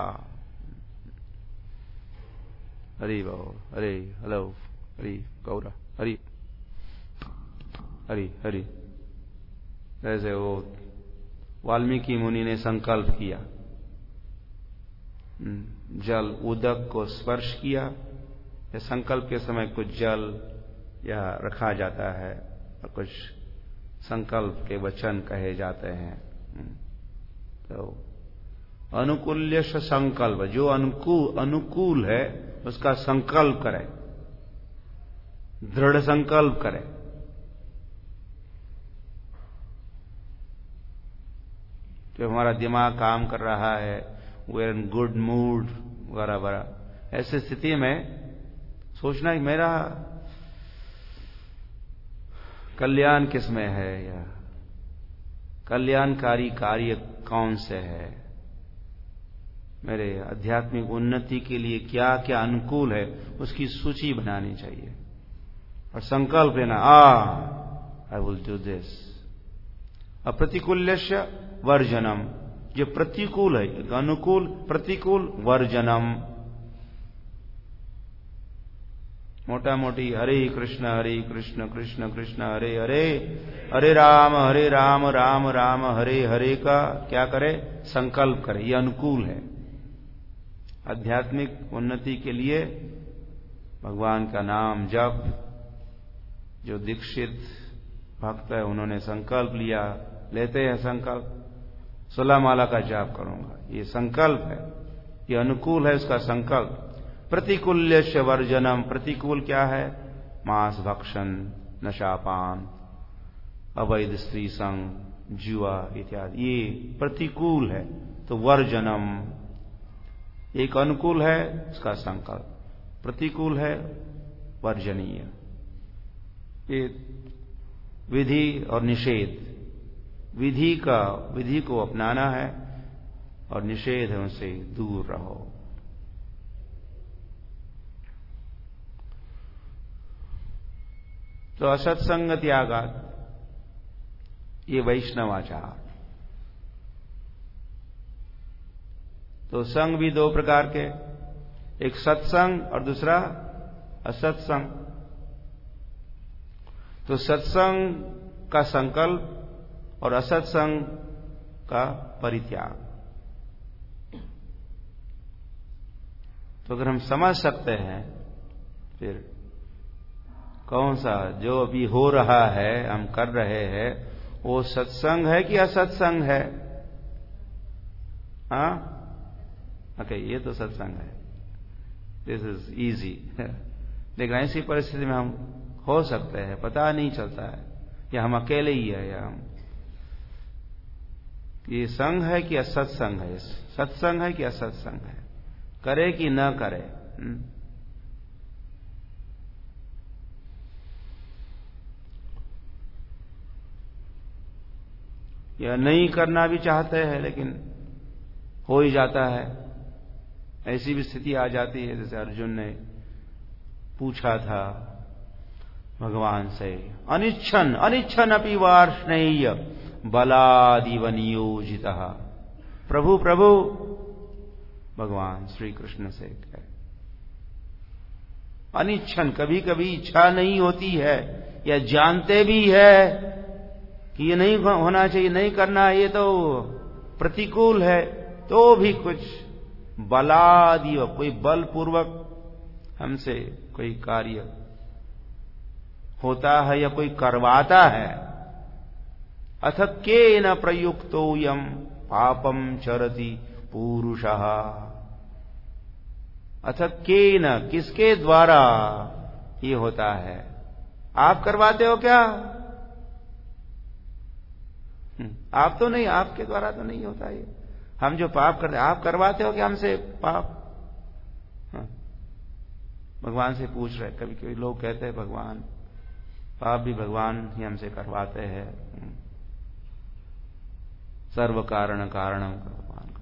हरि बोल, हरि हेलो, हरि गौरा, हरि हरि हरि। जैसे वो वाल्मीकि मुनि ने संकल्प किया, जल उदक को स्पर्श किया। या संकल्प के समय कुछ जल या रखा जाता है और कुछ संकल्प के वचन कहे जाते हैं। तो अनुकूल्यश संकल्प, जो अनुकूल है उसका संकल्प करें, दृढ़ संकल्प करें। जो हमारा दिमाग काम कर रहा है, we are in good mood वगैरह वगैरह, ऐसी स्थिति में सोचना कि मेरा कल्याण किसमें है या कल्याणकारी कार्य कौन से है, मेरे आध्यात्मिक उन्नति के लिए क्या क्या अनुकूल है, उसकी सूची बनानी चाहिए और संकल्प लेना, आई विल डू दिस। अप्रतिकूल्यस्य वर्जनम, जो प्रतिकूल है, अनुकूल प्रतिकूल वर्जनम। मोटा मोटी हरे कृष्ण कृष्ण कृष्ण हरे हरे, हरे राम राम राम हरे हरे का क्या करे, संकल्प करे। ये अनुकूल है आध्यात्मिक उन्नति के लिए। भगवान का नाम जप, जो दीक्षित भक्त है उन्होंने संकल्प लिया, लेते हैं संकल्प, 16 माला का जाप करूंगा, ये संकल्प है, ये अनुकूल है उसका संकल्प। प्रतिकूल्यस्य वर्जनम, प्रतिकूल क्या है, मांस भक्षण, नशापान, अवैध स्त्री संग, जुआ इत्यादि, ये प्रतिकूल है। तो वर्जनम एक अनुकूल है उसका संकल्प, प्रतिकूल है वर्जनीय। ये विधि और निषेध, विधि को अपनाना है और निषेध है उनसे दूर रहो। तो असत्संग त्यागात, ये वैष्णवाचार। तो संग भी 2 प्रकार के, एक सत्संग और दूसरा असत्संग। तो सत्संग का संकल्प और असत्संग का परित्याग। तो अगर हम समझ सकते हैं फिर कौन सा जो अभी हो रहा है, हम कर रहे हैं, वो सत्संग है कि असत्संग है। हाँ, ओके, ये तो सत्संग है, दिस इज इजी। लेकिन ऐसी परिस्थिति में हम हो सकते हैं, पता नहीं चलता है, या हम अकेले ही है, या हम ये संग है कि असत्संग है, सत्संग है कि असत्संग है, करे कि न करे। या नहीं करना भी चाहते हैं लेकिन हो ही जाता है। ऐसी भी स्थिति आ जाती है, जैसे अर्जुन ने पूछा था भगवान से, अनिच्छन अपि वार्ष्णेय बलादिव नियोजितः। प्रभु प्रभु भगवान श्री कृष्ण से कहे, अनिच्छन, कभी कभी इच्छा नहीं होती है, या जानते भी है कि ये नहीं होना चाहिए, नहीं करना, ये तो प्रतिकूल है, तो भी कुछ बलादिव, कोई बलपूर्वक हमसे कोई कार्य होता है या कोई करवाता है। अथ केन प्रयुक्तोऽयं पापं चरति पूरुषः। अथ केन, किसके द्वारा ये होता है, आप करवाते हो क्या? आप तो नहीं, आपके द्वारा तो नहीं होता ये। हम जो पाप करते, आप करवाते हो क्या हमसे पाप? भगवान से पूछ रहे। कभी कभी लोग कहते हैं भगवान, पाप भी भगवान ही हमसे करवाते हैं, सर्व कारण कारणम भगवान।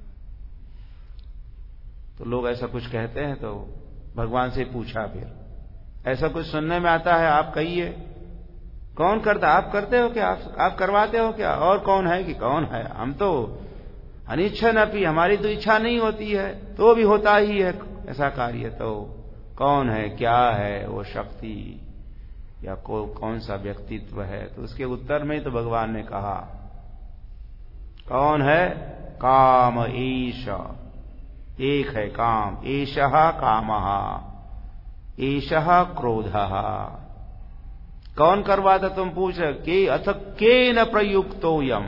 तो लोग ऐसा कुछ कहते हैं, तो भगवान से पूछा फिर, ऐसा कुछ सुनने में आता है, आप कहिए कौन करता? आप करते हो क्या? आप करवाते हो क्या? और कौन है कि कौन है? हम तो अनिच्छन्नपि, हमारी तो इच्छा नहीं होती है, तो भी होता ही है ऐसा कार्य। तो कौन है, क्या है वो शक्ति या कौन सा व्यक्तित्व है? तो उसके उत्तर में तो भगवान ने कहा, कौन है? काम ईश, एक है काम, एषः कामः, एषः क्रोधः। कौन करवाता? तुम पूछ रहे के अथ केन प्रयुक्तोयम?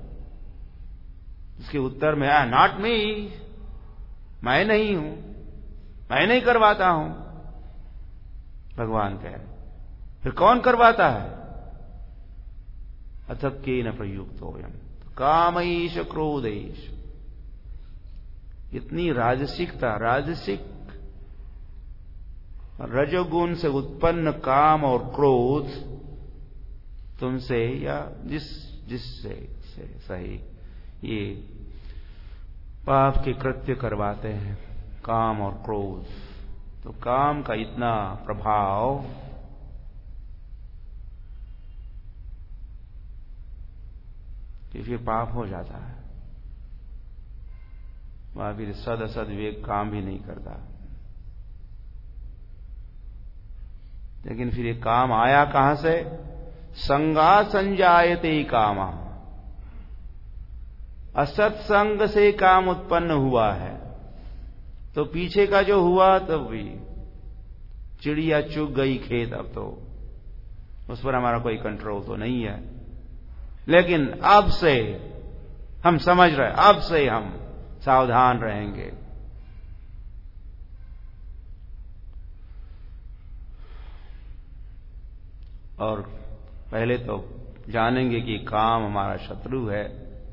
इसके उत्तर में है, नॉट मी, मैं नहीं हूं, मैं नहीं करवाता हूं, भगवान कह रहे। फिर कौन करवाता है? अथ केन प्रयुक्तोयम, कामैष क्रोधैष। इतनी राजसिकता, राजसिक रजोगुण से उत्पन्न काम और क्रोध तुमसे या जिससे सही ये पाप के कृत्य करवाते हैं, काम और क्रोध। तो काम का इतना प्रभाव कि फिर पाप हो जाता है, वहां फिर सद असद विवेक काम भी नहीं करता। लेकिन फिर ये काम आया कहां से? संगा संजायते काम, असत्संग से काम उत्पन्न हुआ है। तो पीछे का जो हुआ, तब भी चिड़िया चुग गई खेत, अब तो उस पर हमारा कोई कंट्रोल तो नहीं है। लेकिन अब से हम समझ रहे, अब से हम सावधान रहेंगे। और पहले तो जानेंगे कि काम हमारा शत्रु है,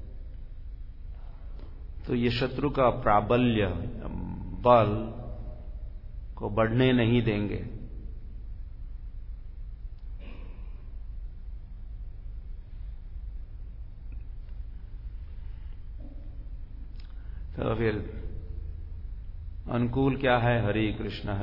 तो ये शत्रु का प्राबल्य, बल को बढ़ने नहीं देंगे। तो फिर अनुकूल क्या है? हरे कृष्ण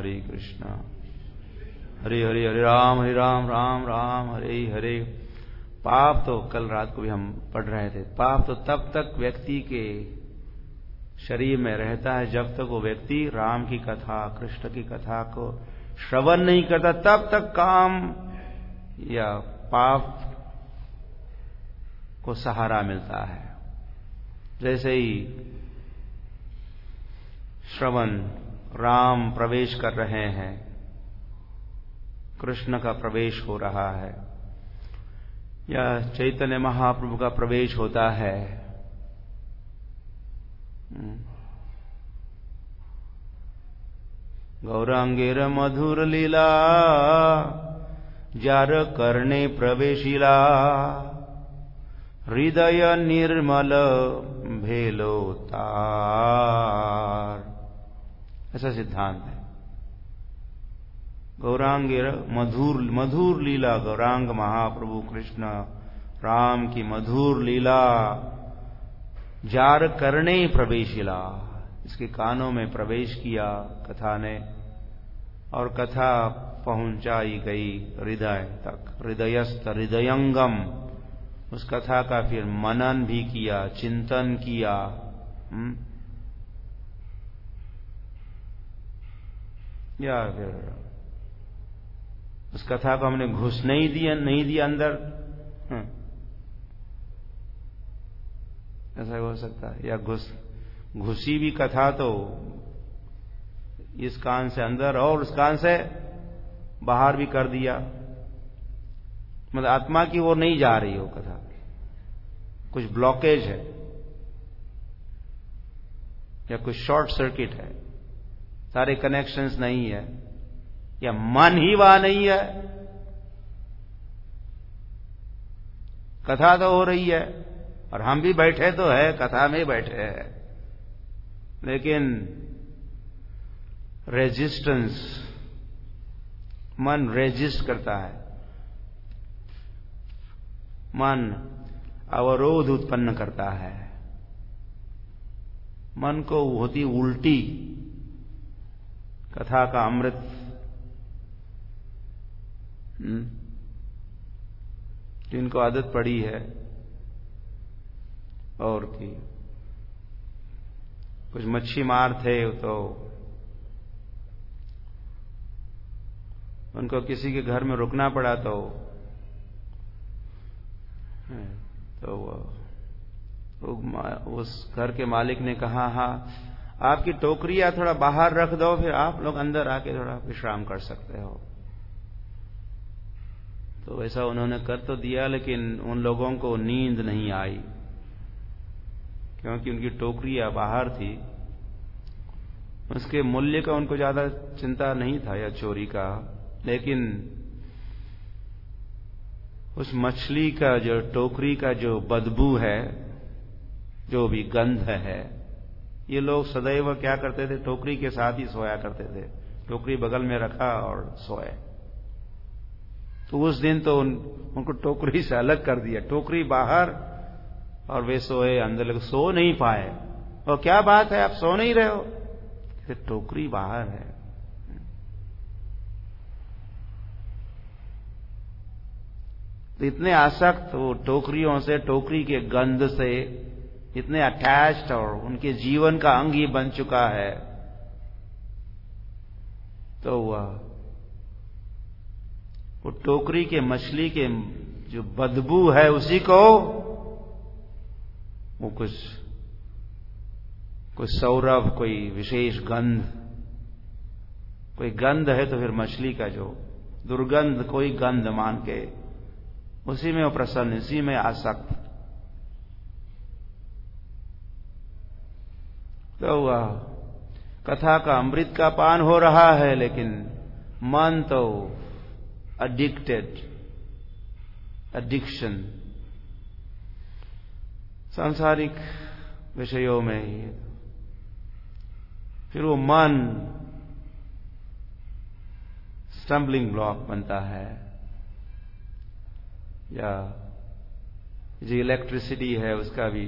हरे हरे, हरे राम राम राम हरे हरे। पाप तो कल रात को भी हम पढ़ रहे थे, पाप तो तब तक व्यक्ति के शरीर में रहता है जब तक वो व्यक्ति राम की कथा, कृष्ण की कथा को श्रवण नहीं करता, तब तक काम या पाप को सहारा मिलता है। जैसे ही श्रवण, राम प्रवेश कर रहे हैं, कृष्ण का प्रवेश हो रहा है, या चैतन्य महाप्रभु का प्रवेश होता है, गौरांगेर मधुर लीला जार करने प्रवेशिला, हृदय निर्मल भेलो तार। ऐसा सिद्धांत है। गौरांगेर मधुर लीला, गौरांग महाप्रभु कृष्ण राम की मधुर लीला, जार करने प्रवेशिला, इसके कानों में प्रवेश किया कथा ने, और कथा पहुंचाई गई हृदय तक, हृदयस्थ हृदयंगम। उस कथा का फिर मनन भी किया, चिंतन किया। या फिर उस कथा को हमने घुस नहीं दिया अंदर, ऐसा हो सकता है। या घुसी भी कथा तो इस कान से अंदर और उस कान से बाहर भी कर दिया, मतलब आत्मा की ओर नहीं जा रही हो कथा, कुछ ब्लॉकेज है या कुछ शॉर्ट सर्किट है, सारे कनेक्शंस नहीं है, या मन ही वहां नहीं है, कथा तो हो रही है और हम भी बैठे तो है, कथा में बैठे हैं, लेकिन रेजिस्टेंस, मन रेजिस्ट करता है, मन अवरोध उत्पन्न करता है, मन को होती उल्टी। कथा का अमृत जिनको आदत पड़ी है और कि कुछ मच्छी मार थे तो उनको किसी के घर में रुकना पड़ा तो उस घर के मालिक ने कहा, हाँ आपकी टोकरियां थोड़ा बाहर रख दो, फिर आप लोग अंदर आके थोड़ा विश्राम कर सकते हो। तो ऐसा उन्होंने कर तो दिया, लेकिन उन लोगों को नींद नहीं आई क्योंकि उनकी टोकरियां बाहर थी। उसके मूल्य का उनको ज्यादा चिंता नहीं था या चोरी का, लेकिन उस मछली का जो टोकरी का जो बदबू है, जो भी गंध है, ये लोग सदैव क्या करते थे, टोकरी के साथ ही सोया करते थे। टोकरी बगल में रखा और सोए। तो उस दिन तो उनको टोकरी से अलग कर दिया, टोकरी बाहर और वे सोए अंदर, लोग सो नहीं पाए। और क्या बात है, आप सो नहीं रहे हो? टोकरी बाहर है। तो इतने आसक्त वो टोकरियों से, टोकरी के गंध से इतने अटैच्ड और उनके जीवन का अंग ही बन चुका है। तो वो टोकरी के मछली के जो बदबू है उसी को वो कुछ सौरभ, कोई विशेष गंध, कोई गंध है तो फिर मछली का जो दुर्गंध, कोई गंध मान के उसी में वो प्रसन्न, इसी में आसक्त। तो कथा का अमृत का पान हो रहा है, लेकिन मन तो एडिक्शन सांसारिक विषयों में ही। फिर वो मन स्टम्बलिंग ब्लॉक बनता है। या जो इलेक्ट्रिसिटी है उसका भी,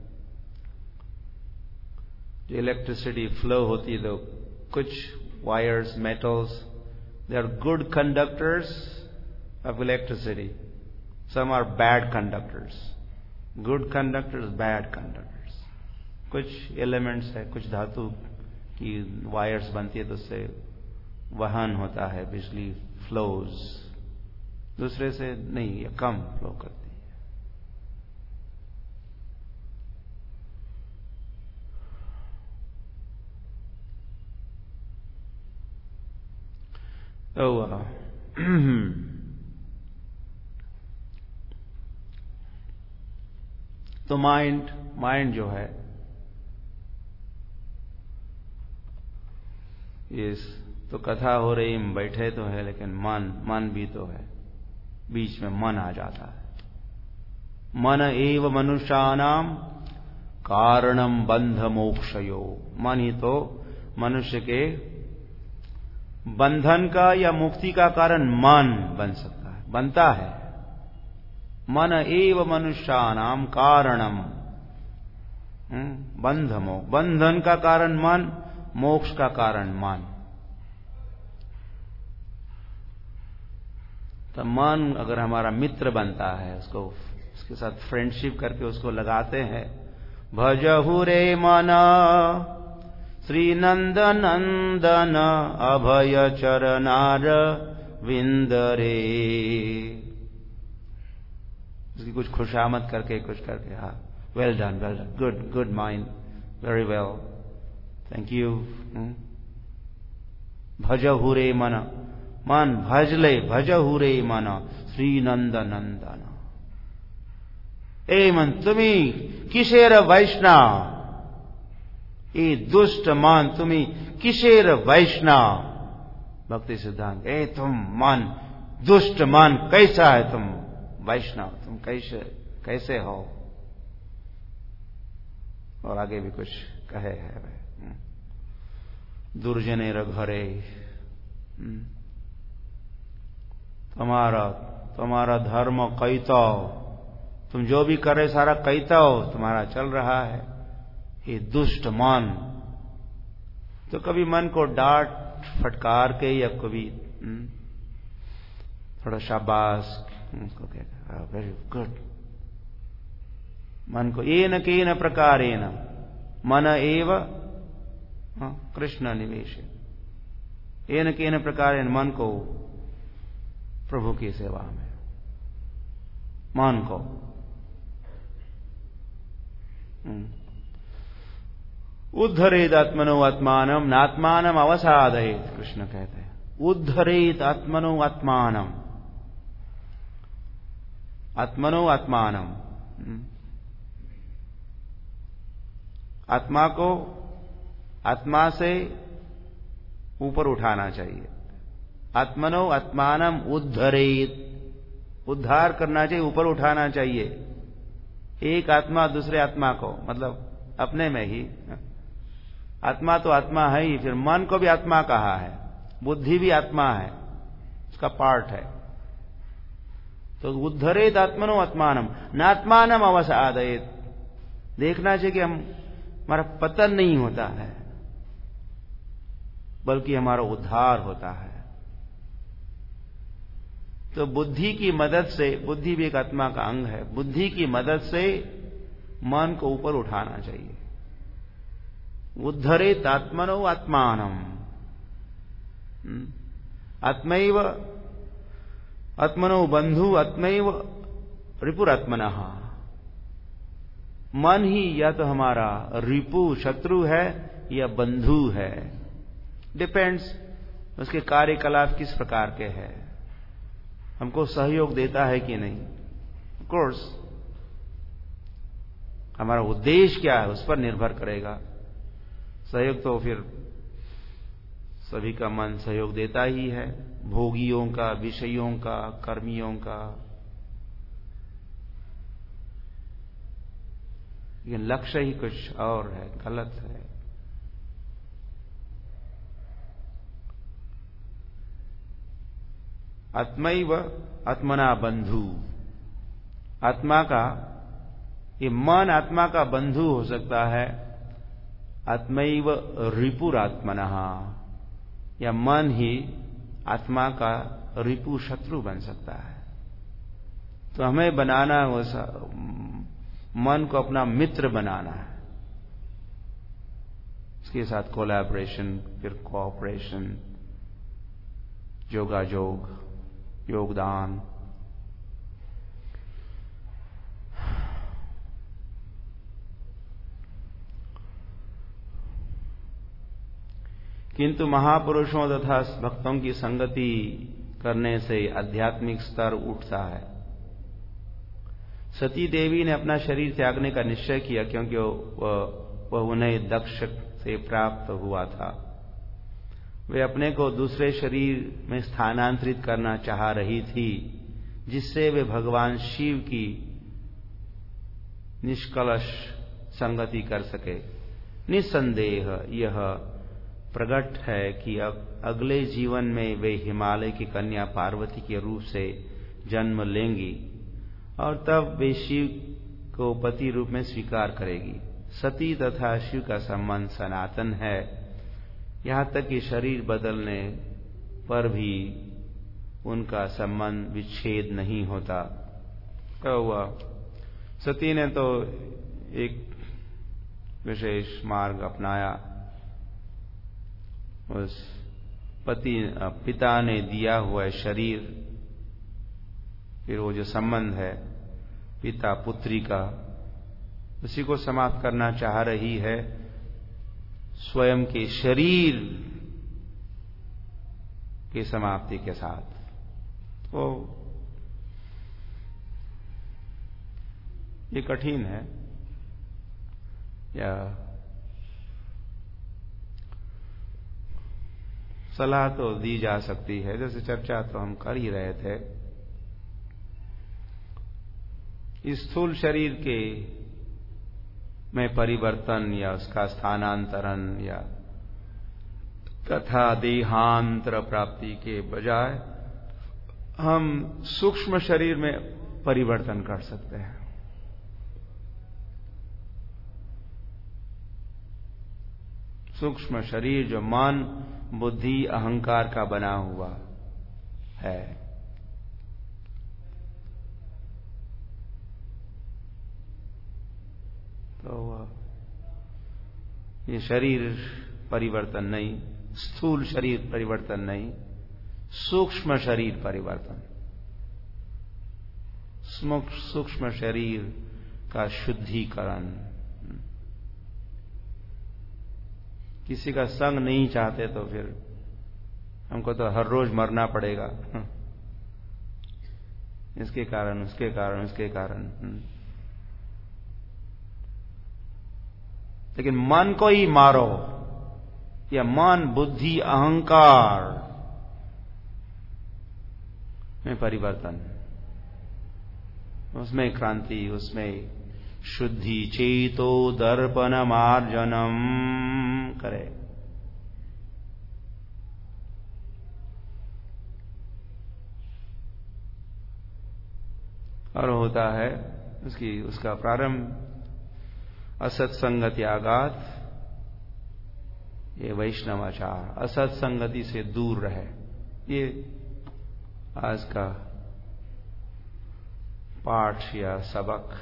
जो इलेक्ट्रिसिटी फ्लो होती है तो कुछ wires, metals, they are good conductors of electricity, some are bad conductors, good conductors, bad conductors. कुछ एलिमेंट्स है, कुछ धातु की वायर्स बनती है तो उससे वहन होता है, बिजली फ्लोज, दूसरे से नहीं, ये कम फ्लो करती है। तो माइंड जो है इस तो कथा हो रही, हम बैठे तो है, लेकिन मन भी तो है, बीच में मन आ जाता है। मन एव मनुष्यानाम कारणम बंध मोक्षयो। मन ही तो मनुष्य के बंधन का या मुक्ति का कारण मन बन सकता है, बनता है। मन एव मनुष्यानाम कारणम, बंधन का कारण मन, मोक्ष का कारण मन। तो मन अगर हमारा मित्र बनता है, उसके साथ फ्रेंडशिप करके उसको लगाते हैं, भजहु रे मन श्री नंद नंदन अभय चरनार विंदरे। उसकी कुछ खुशामद करके, कुछ करके, हाँ, well done, good mind, very well, thank you. भजहु रे मन भज ले, भजहु रे मन श्री नंद नंदन। ए मन तुम्ही किशेर वैष्णव, ए दुष्ट मन तुम्ही किशेर वैष्णव। भक्ति सिद्धांत, तुम मन, दुष्ट मन कैसा है तुम वैष्णव, तुम कैसे हो, और आगे भी कुछ कहे है। दुर्जनेर घरे, तुम्हारा धर्म कैतो, तुम जो भी करे सारा कैतो तुम्हारा चल रहा है, ये दुष्ट मन। तो कभी मन को डांट फटकार के या कभी थोड़ा शाबाश उनको कहता, वेरी गुड। मन को येन केन प्रकारेण मन एव कृष्ण निवेश, येन केन प्रकारेण मन को प्रभु की सेवा में, मन को उद्धरेत आत्मनो आत्मानम नात्मानम अवसादयेत। कृष्ण कहते हैं उद्धरेत आत्मनो आत्मानम, आत्मनो आत्मानम, आत्मा को आत्मा से ऊपर उठाना चाहिए। आत्मनो आत्मानम उद्धरेत, उद्धार करना चाहिए, ऊपर उठाना चाहिए। एक आत्मा दूसरे आत्मा को, मतलब अपने में ही, आत्मा तो आत्मा है ही, फिर मन को भी आत्मा कहा है, बुद्धि भी आत्मा है, उसका पार्ट है। तो उद्धरेत आत्मनो आत्मानम नात्मानम अवसादयेत, देखना चाहिए कि हमारा पतन नहीं होता है बल्कि हमारा उद्धार होता है। तो बुद्धि की मदद से, बुद्धि भी एक आत्मा का अंग है, बुद्धि की मदद से मन को ऊपर उठाना चाहिए। उद्धरेत आत्मनो आत्मानम, आत्मैव आत्मनो बंधु आत्मैव रिपुरात्मनः, मन ही या तो हमारा रिपु शत्रु है या बंधु है, डिपेंड्स उसके कार्यकलाप किस प्रकार के हैं, हमको सहयोग देता है कि नहीं। ऑफ कोर्स हमारा उद्देश्य क्या है उस पर निर्भर करेगा। सहयोग तो फिर सभी का मन सहयोग देता ही है, भोगियों का, विषयों का, कर्मियों का, ये लक्ष्य ही कुछ और है, गलत है। आत्मैव आत्मना बंधु, आत्मा का ये मन आत्मा का बंधु हो सकता है। आत्मैव रिपुरात्मनः, या मन ही आत्मा का रिपु शत्रु बन सकता है। तो हमें बनाना है मन को अपना मित्र बनाना है, उसके साथ कोलैबोरेशन, फिर कोऑपरेशन, योगायोग, योगदान। किंतु महापुरुषों तथा भक्तों की संगति करने से आध्यात्मिक स्तर उठता है। सती देवी ने अपना शरीर त्यागने का निश्चय किया क्योंकि वह उन्हें दक्ष से प्राप्त हुआ था। वे अपने को दूसरे शरीर में स्थानांतरित करना चाह रही थी, जिससे वे भगवान शिव की निष्कलश संगति कर सके। निसंदेह यह प्रकट है कि अब अगले जीवन में वे हिमालय की कन्या पार्वती के रूप से जन्म लेंगी और तब वे शिव को पति रूप में स्वीकार करेगी। सती तथा शिव का संबंध सनातन है, यहाँ तक कि शरीर बदलने पर भी उनका संबंध विच्छेद नहीं होता। क्या हुआ? सती ने तो एक विशेष मार्ग अपनाया, उस पिता ने दिया हुआ शरीर, फिर वो जो संबंध है पिता पुत्री का, उसी को समाप्त करना चाह रही है स्वयं के शरीर की समाप्ति के साथ। तो ये कठिन है, या सलाह तो दी जा सकती है, जैसे चर्चा तो हम कर ही रहे थे। इस स्थूल शरीर के में परिवर्तन या उसका स्थानांतरण या तथा देहांतर प्राप्ति के बजाय हम सूक्ष्म शरीर में परिवर्तन कर सकते हैं। सूक्ष्म शरीर जो मन, बुद्धि, अहंकार का बना हुआ है, तो ये शरीर परिवर्तन नहीं, स्थूल शरीर परिवर्तन नहीं, सूक्ष्म शरीर परिवर्तन, सूक्ष्म शरीर का शुद्धिकरण। किसी का संग नहीं चाहते तो फिर हमको तो हर रोज मरना पड़ेगा, इसके कारण उसके कारण उसके कारण। लेकिन मन को ही मारो, या मन, बुद्धि, अहंकार में परिवर्तन, उसमें क्रांति, उसमें शुद्धि, चेतो दर्पण मार्जनम करे। और होता है उसका प्रारंभ असत्संग त्यागात, ये वैष्णवाचार, असत्संगति से दूर रहे, ये आज का पाठ या सबक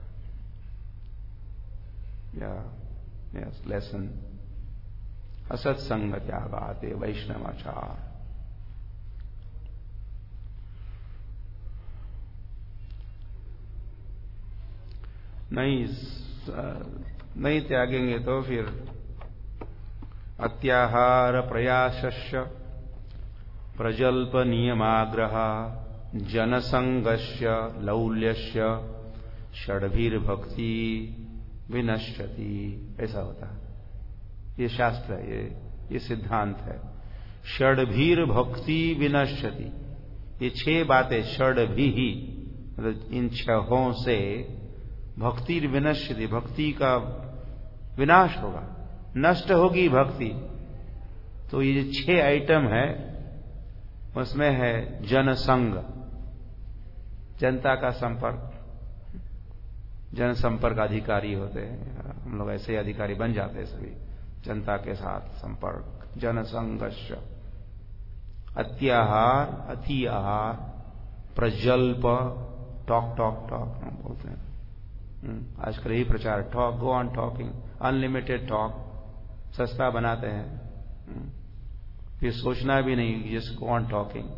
या लेसन। असत्संग त्यागात ये वैष्णवाचार। नहीं त्यागेंगे तो फिर अत्याहार प्रयासस्य प्रजल्प नियमाग्रह जनसंगस्य लौल्यस्य षड्भिर्भक्ति विनश्यति, ऐसा होता है। ये शास्त्र है, ये सिद्धांत है। षड्भिर भक्ति विनश्यति, ये 6 बातें, षड्भि ही मतलब इन 6 से भक्ति विनश्यति, भक्ति का विनाश होगा, नष्ट होगी भक्ति। तो ये 6 आइटम है, उसमें है जनसंग, जनता का संपर्क, जन संपर्क अधिकारी होते हैं हम लोग, ऐसे अधिकारी बन जाते हैं सभी, जनता के साथ संपर्क। जनसंगस्य अत्याहार, अति आहार, प्रजल्प, टॉक टॉक टॉक हम बोलते हैं आजकल यही प्रचार, talk, go on talking, unlimited talk, सस्ता बनाते हैं, फिर सोचना भी नहीं, जस्ट गो ऑन टॉकिंग।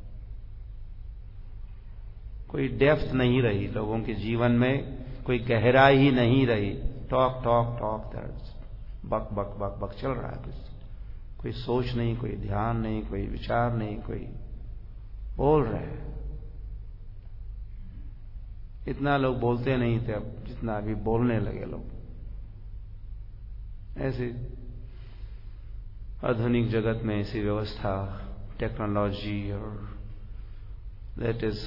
कोई डेप्थ नहीं रही लोगों के जीवन में, कोई गहराई ही नहीं रही, टॉक टॉक टॉक, बक बक बक बक चल रहा है, कोई सोच नहीं, कोई ध्यान नहीं, कोई विचार नहीं, कोई बोल रहे हैं। इतना लोग बोलते नहीं थे, अब जितना अभी बोलने लगे लोग। ऐसे आधुनिक जगत में ऐसी व्यवस्था, टेक्नोलॉजी और that is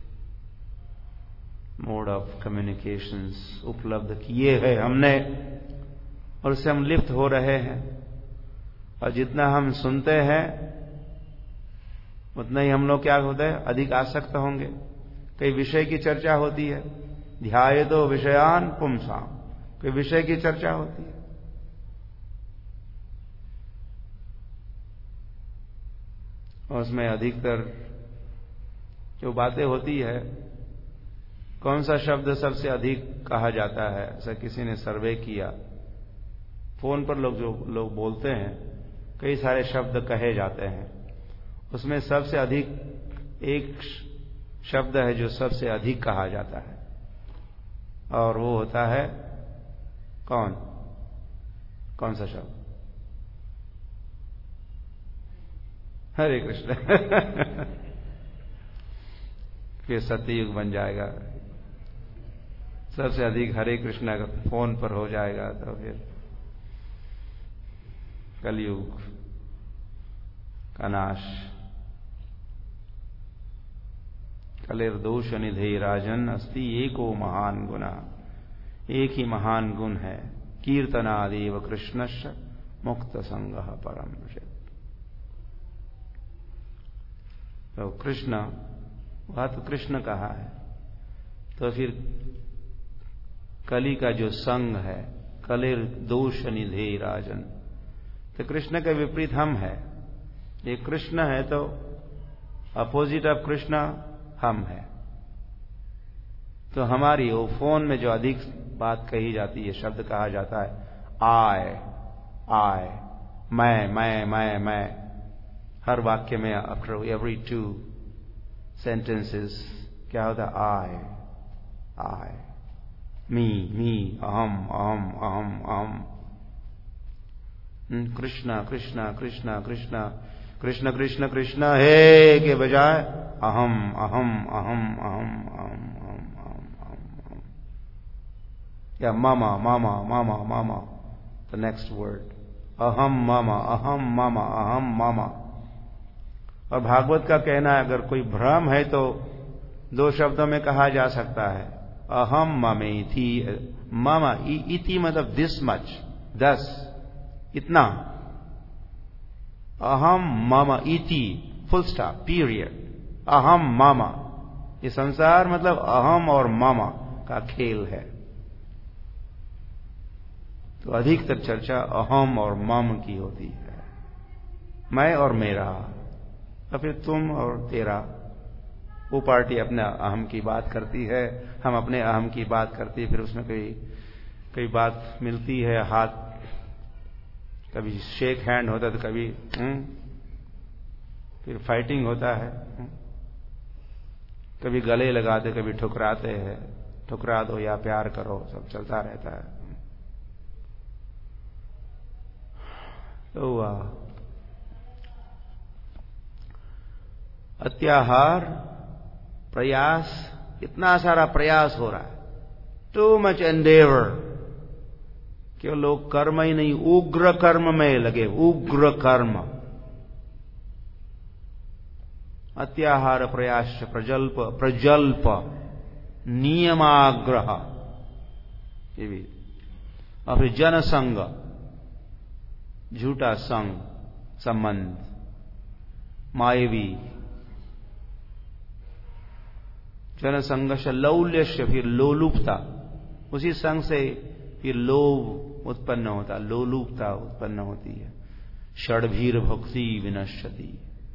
mode of communications उपलब्ध किए हैं हमने, और उससे हम लिप्त हो रहे हैं। और जितना हम सुनते हैं उतना ही हम लोग क्या होता है, अधिक आसक्त होंगे। कई विषय की चर्चा होती है, ध्यायतो विषयान पुंसाम, कोई विषय की चर्चा होती है, और उसमें अधिकतर जो बातें होती है, कौन सा शब्द सबसे अधिक कहा जाता है, ऐसा किसी ने सर्वे किया। फोन पर लोग बोलते हैं, कई सारे शब्द कहे जाते हैं, उसमें सबसे अधिक एक शब्द है जो सबसे अधिक कहा जाता है, और वो होता है कौन सा शब्द? हरे कृष्ण। फिर सत्ययुग बन जाएगा, सबसे अधिक हरे कृष्ण अगर फोन पर हो जाएगा तो फिर कलयुग का नाश, कलिर्दोष निधे राजन अस्ति एको महान गुना। एक ही महान गुण है, कीर्तनादेव कृष्णस्य मुक्त संगः परम विषय। तो कृष्ण, वह तो कृष्ण कहा है, तो फिर कली का जो संग है, कलिर दोष निधे राजन, तो कृष्ण के विपरीत हम है। ये कृष्ण है तो अपोजिट ऑफ कृष्ण हम है। तो हमारी वो फोन में जो अधिक बात कही जाती है, शब्द कहा जाता है I, मैं, हर वाक्य में आफ्टर एवरी 2 sentences क्या होता है? I, मी, अहम। कृष्ण हे के बजाय अहम। या मामा, the next word, अहम मामा। और भागवत का कहना है, अगर कोई भ्रम है तो 2 शब्दों में कहा जा सकता है, अहम ममेति। मामा इति मतलब दिस मच, 10, इतना। अहम मम इति, फुल स्टॉप, पीरियड। अहम मामा, ये संसार मतलब अहम और मामा का खेल है। तो अधिकतर चर्चा अहम और मम की होती है, मैं और मेरा, और फिर तुम और तेरा। वो पार्टी अपने अहम की बात करती है, हम अपने अहम की बात करती है, फिर उसमें कई बात मिलती है, हाथ कभी शेक हैंड होता है तो कभी फिर फाइटिंग होता है, कभी गले लगाते, कभी ठुकराते हैं, ठुकरा दो या प्यार करो, सब चलता रहता है। तो अत्याहार, प्रयास, इतना सारा प्रयास हो रहा है, टू मच एंडेवर, कि लोग कर्म ही नहीं, उग्र कर्म में लगे, उग्र कर्म। अत्याहार, प्रयास, प्रजल्प, नियमाग्रह, ये भी। और फिर जनसंग, झूठा संग, संबंध, मायवी। जनसंघर्ष, लौल्यस्य, फिर लोलुपता, उसी संग से फिर लोभ उत्पन्न होता, लोलुपता उत्पन्न होती है। षड्भीर भक्ति विनश्यति,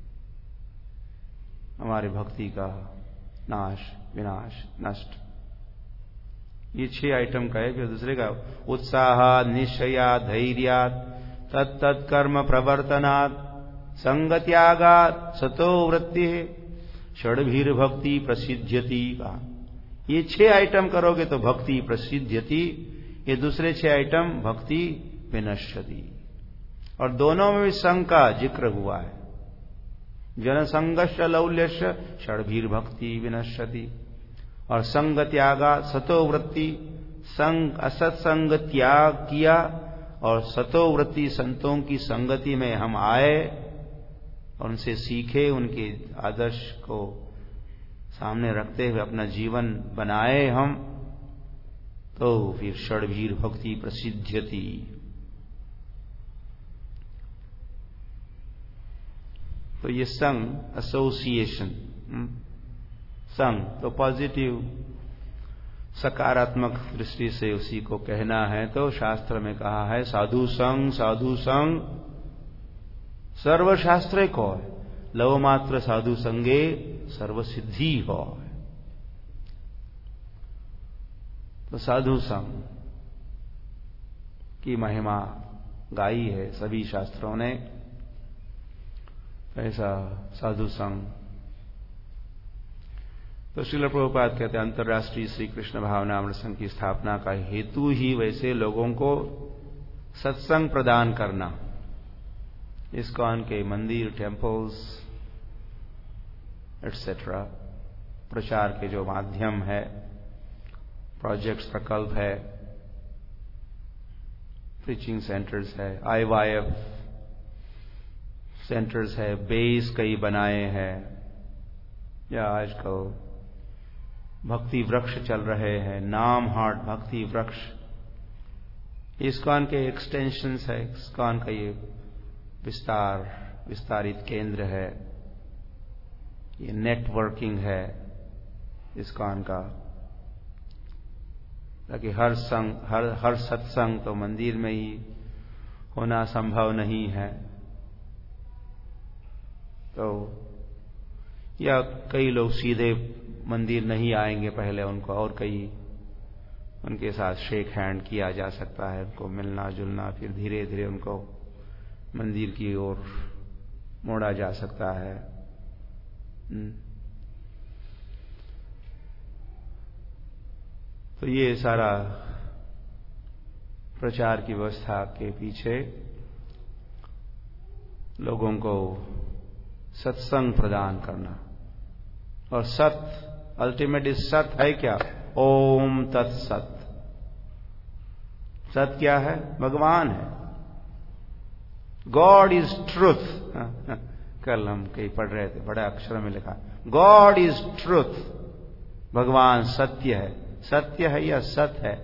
हमारे भक्ति का नाश, विनाश, नष्ट। ये 6 आइटम का है। फिर दूसरे का उत्साह, निश्चया, धैर्यात्, तत्त कर्म प्रवर्तनात्, संगत्यागात्, सतो वृत्ति, षड्भीर भक्ति प्रसिद्ध्यति का। ये 6 आइटम करोगे तो भक्ति प्रसिद्ध्यति, ये दूसरे 6 आइटम भक्ति विनश्यति। और दोनों में भी संग का जिक्र हुआ है। जनसंगश्च लौल्यश्च षड्भीर भक्ति विनश्यति। और संग त्यागा, सतो वृत्ति, संग असत्संग त्याग किया, और सतो वृत्ति, संतों की संगति में हम आए और उनसे सीखे, उनके आदर्श को सामने रखते हुए अपना जीवन बनाए हम, तो फिर षड्भीर भक्ति प्रसिद्ध्यति। तो ये संग, एसोसिएशन, संग तो पॉजिटिव, सकारात्मक दृष्टि से उसी को कहना है। तो शास्त्र में कहा है, साधु संग सर्वशास्त्रे को लव मात्र साधु संगे सर्व सिद्धि हो। तो साधु संग की महिमा गाई है सभी शास्त्रों ने। ऐसा साधु संग, तो श्रील प्रभुपाद कहते हैं, अंतर्राष्ट्रीय श्री कृष्ण भावनामृत संघ की स्थापना का हेतु ही वैसे लोगों को सत्संग प्रदान करना। इस्कॉन के मंदिर, टेम्पल्स एटसेट्रा, प्रचार के जो माध्यम है, प्रोजेक्ट्स, प्रकल्प है, प्रीचिंग सेंटर्स है, IYF सेंटर्स है, बेस कई बनाए हैं, या आजकल भक्ति वृक्ष चल रहे हैं, नाम हाट भक्ति वृक्ष। इस्कॉन के एक्सटेंशंस है, इस्कॉन का ये विस्तारित केंद्र है, ये नेटवर्किंग है इस्कॉन का। ताकि हर सत्संग तो मंदिर में ही होना संभव नहीं है, तो या कई लोग सीधे मंदिर नहीं आएंगे, पहले उनको और कई उनके साथ शेक हैंड किया जा सकता है, उनको मिलना जुलना, फिर धीरे धीरे उनको मंदिर की ओर मोड़ा जा सकता है। तो ये सारा प्रचार की व्यवस्था के पीछे लोगों को सत्संग प्रदान करना। और सत अल्टीमेटली सत है क्या? ओम तत्सत। सत क्या है? भगवान है। God is truth. कल हम कहीं पढ़ रहे थे, बड़े अक्षरों में लिखा, गॉड इज ट्रुथ। भगवान सत्य है। सत्य है या सत है?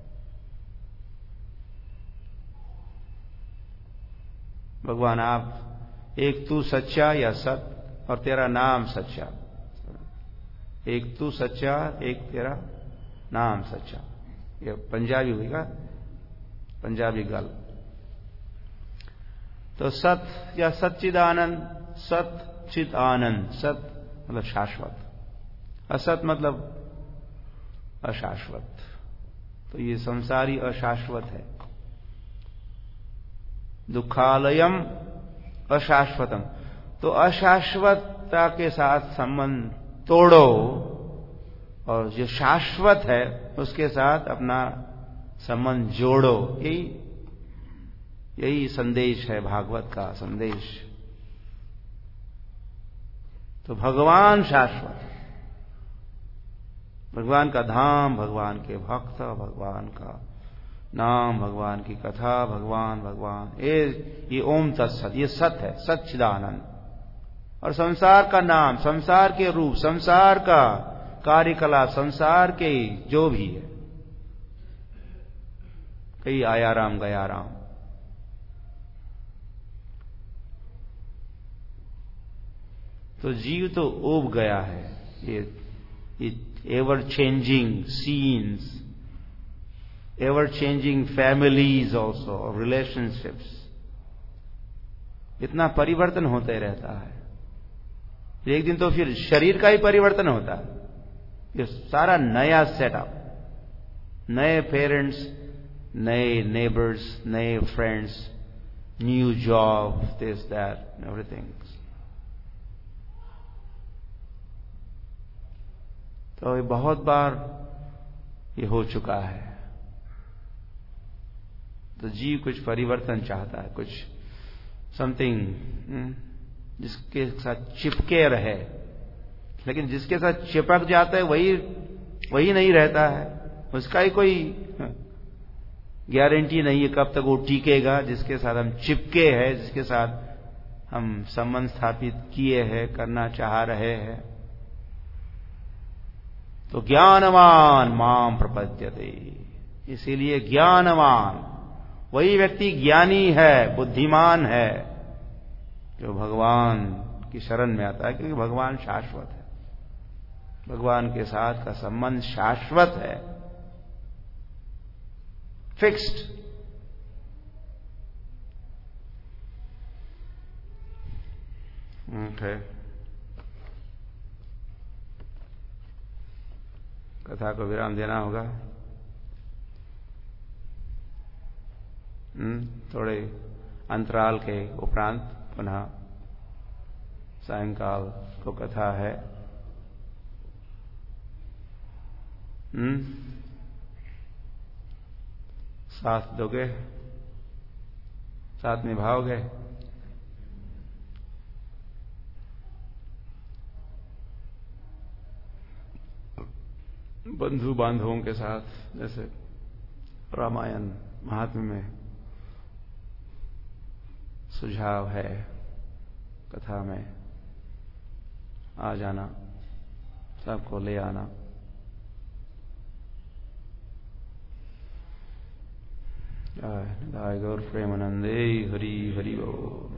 भगवान आप एक तू सच्चा या सत, और तेरा नाम सच्चा। एक तू सच्चा, एक तेरा नाम सच्चा। ये पंजाबी हुई का, पंजाबी गल। तो सत या सच्चिदानंद, सत चित आनंद। सत मतलब शाश्वत, असत मतलब अशाश्वत। तो ये संसारी अशाश्वत है। दुखालयम अशाश्वतम। तो अशाश्वतता के साथ संबंध तोड़ो और जो शाश्वत है उसके साथ अपना संबंध जोड़ो। यही संदेश है भागवत का संदेश। तो भगवान शाश्वत, भगवान का धाम, भगवान के भक्त, भगवान का नाम, भगवान की कथा, भगवान ये ओम तत्सत, ये सत है, सच्चिदानंद। और संसार का नाम, संसार के रूप, संसार का कार्यकलाप, संसार के जो भी है, कई आया राम गया राम। तो जीव तो उब गया है। ये ever changing scenes, ever changing families also, relationships, इतना परिवर्तन होते रहता है। एक दिन तो फिर शरीर का ही परिवर्तन होता है। ये सारा नया सेटअप, नए पेरेंट्स, नए नेबर्स, नए friends, new job, this that everything. तो ये बहुत बार ये हो चुका है। तो जीव कुछ परिवर्तन चाहता है, कुछ समथिंग जिसके साथ चिपके रहे। लेकिन जिसके साथ चिपक जाता है वही नहीं रहता है। उसका ही कोई गारंटी नहीं है कब तक वो टिकेगा। जिसके साथ हम चिपके हैं, जिसके साथ हम संबंध स्थापित किए हैं, करना चाह रहे हैं। तो ज्ञानवान माम प्रपद्यते। इसीलिए ज्ञानवान वही व्यक्ति ज्ञानी है, बुद्धिमान है, जो भगवान की शरण में आता है। क्योंकि भगवान शाश्वत है, भगवान के साथ का संबंध शाश्वत है, फिक्स्ड। ओके, कथा को विराम देना होगा। थोड़े अंतराल के उपरांत पुनः सायंकाल को कथा है। साथ दोगे, साथ निभाओगे? बंधु बांधवों के साथ, जैसे रामायण महात्म्य में सुझाव है, कथा में आ जाना, सबको ले आना। गौर प्रेमानंदे हरि हरि बोल।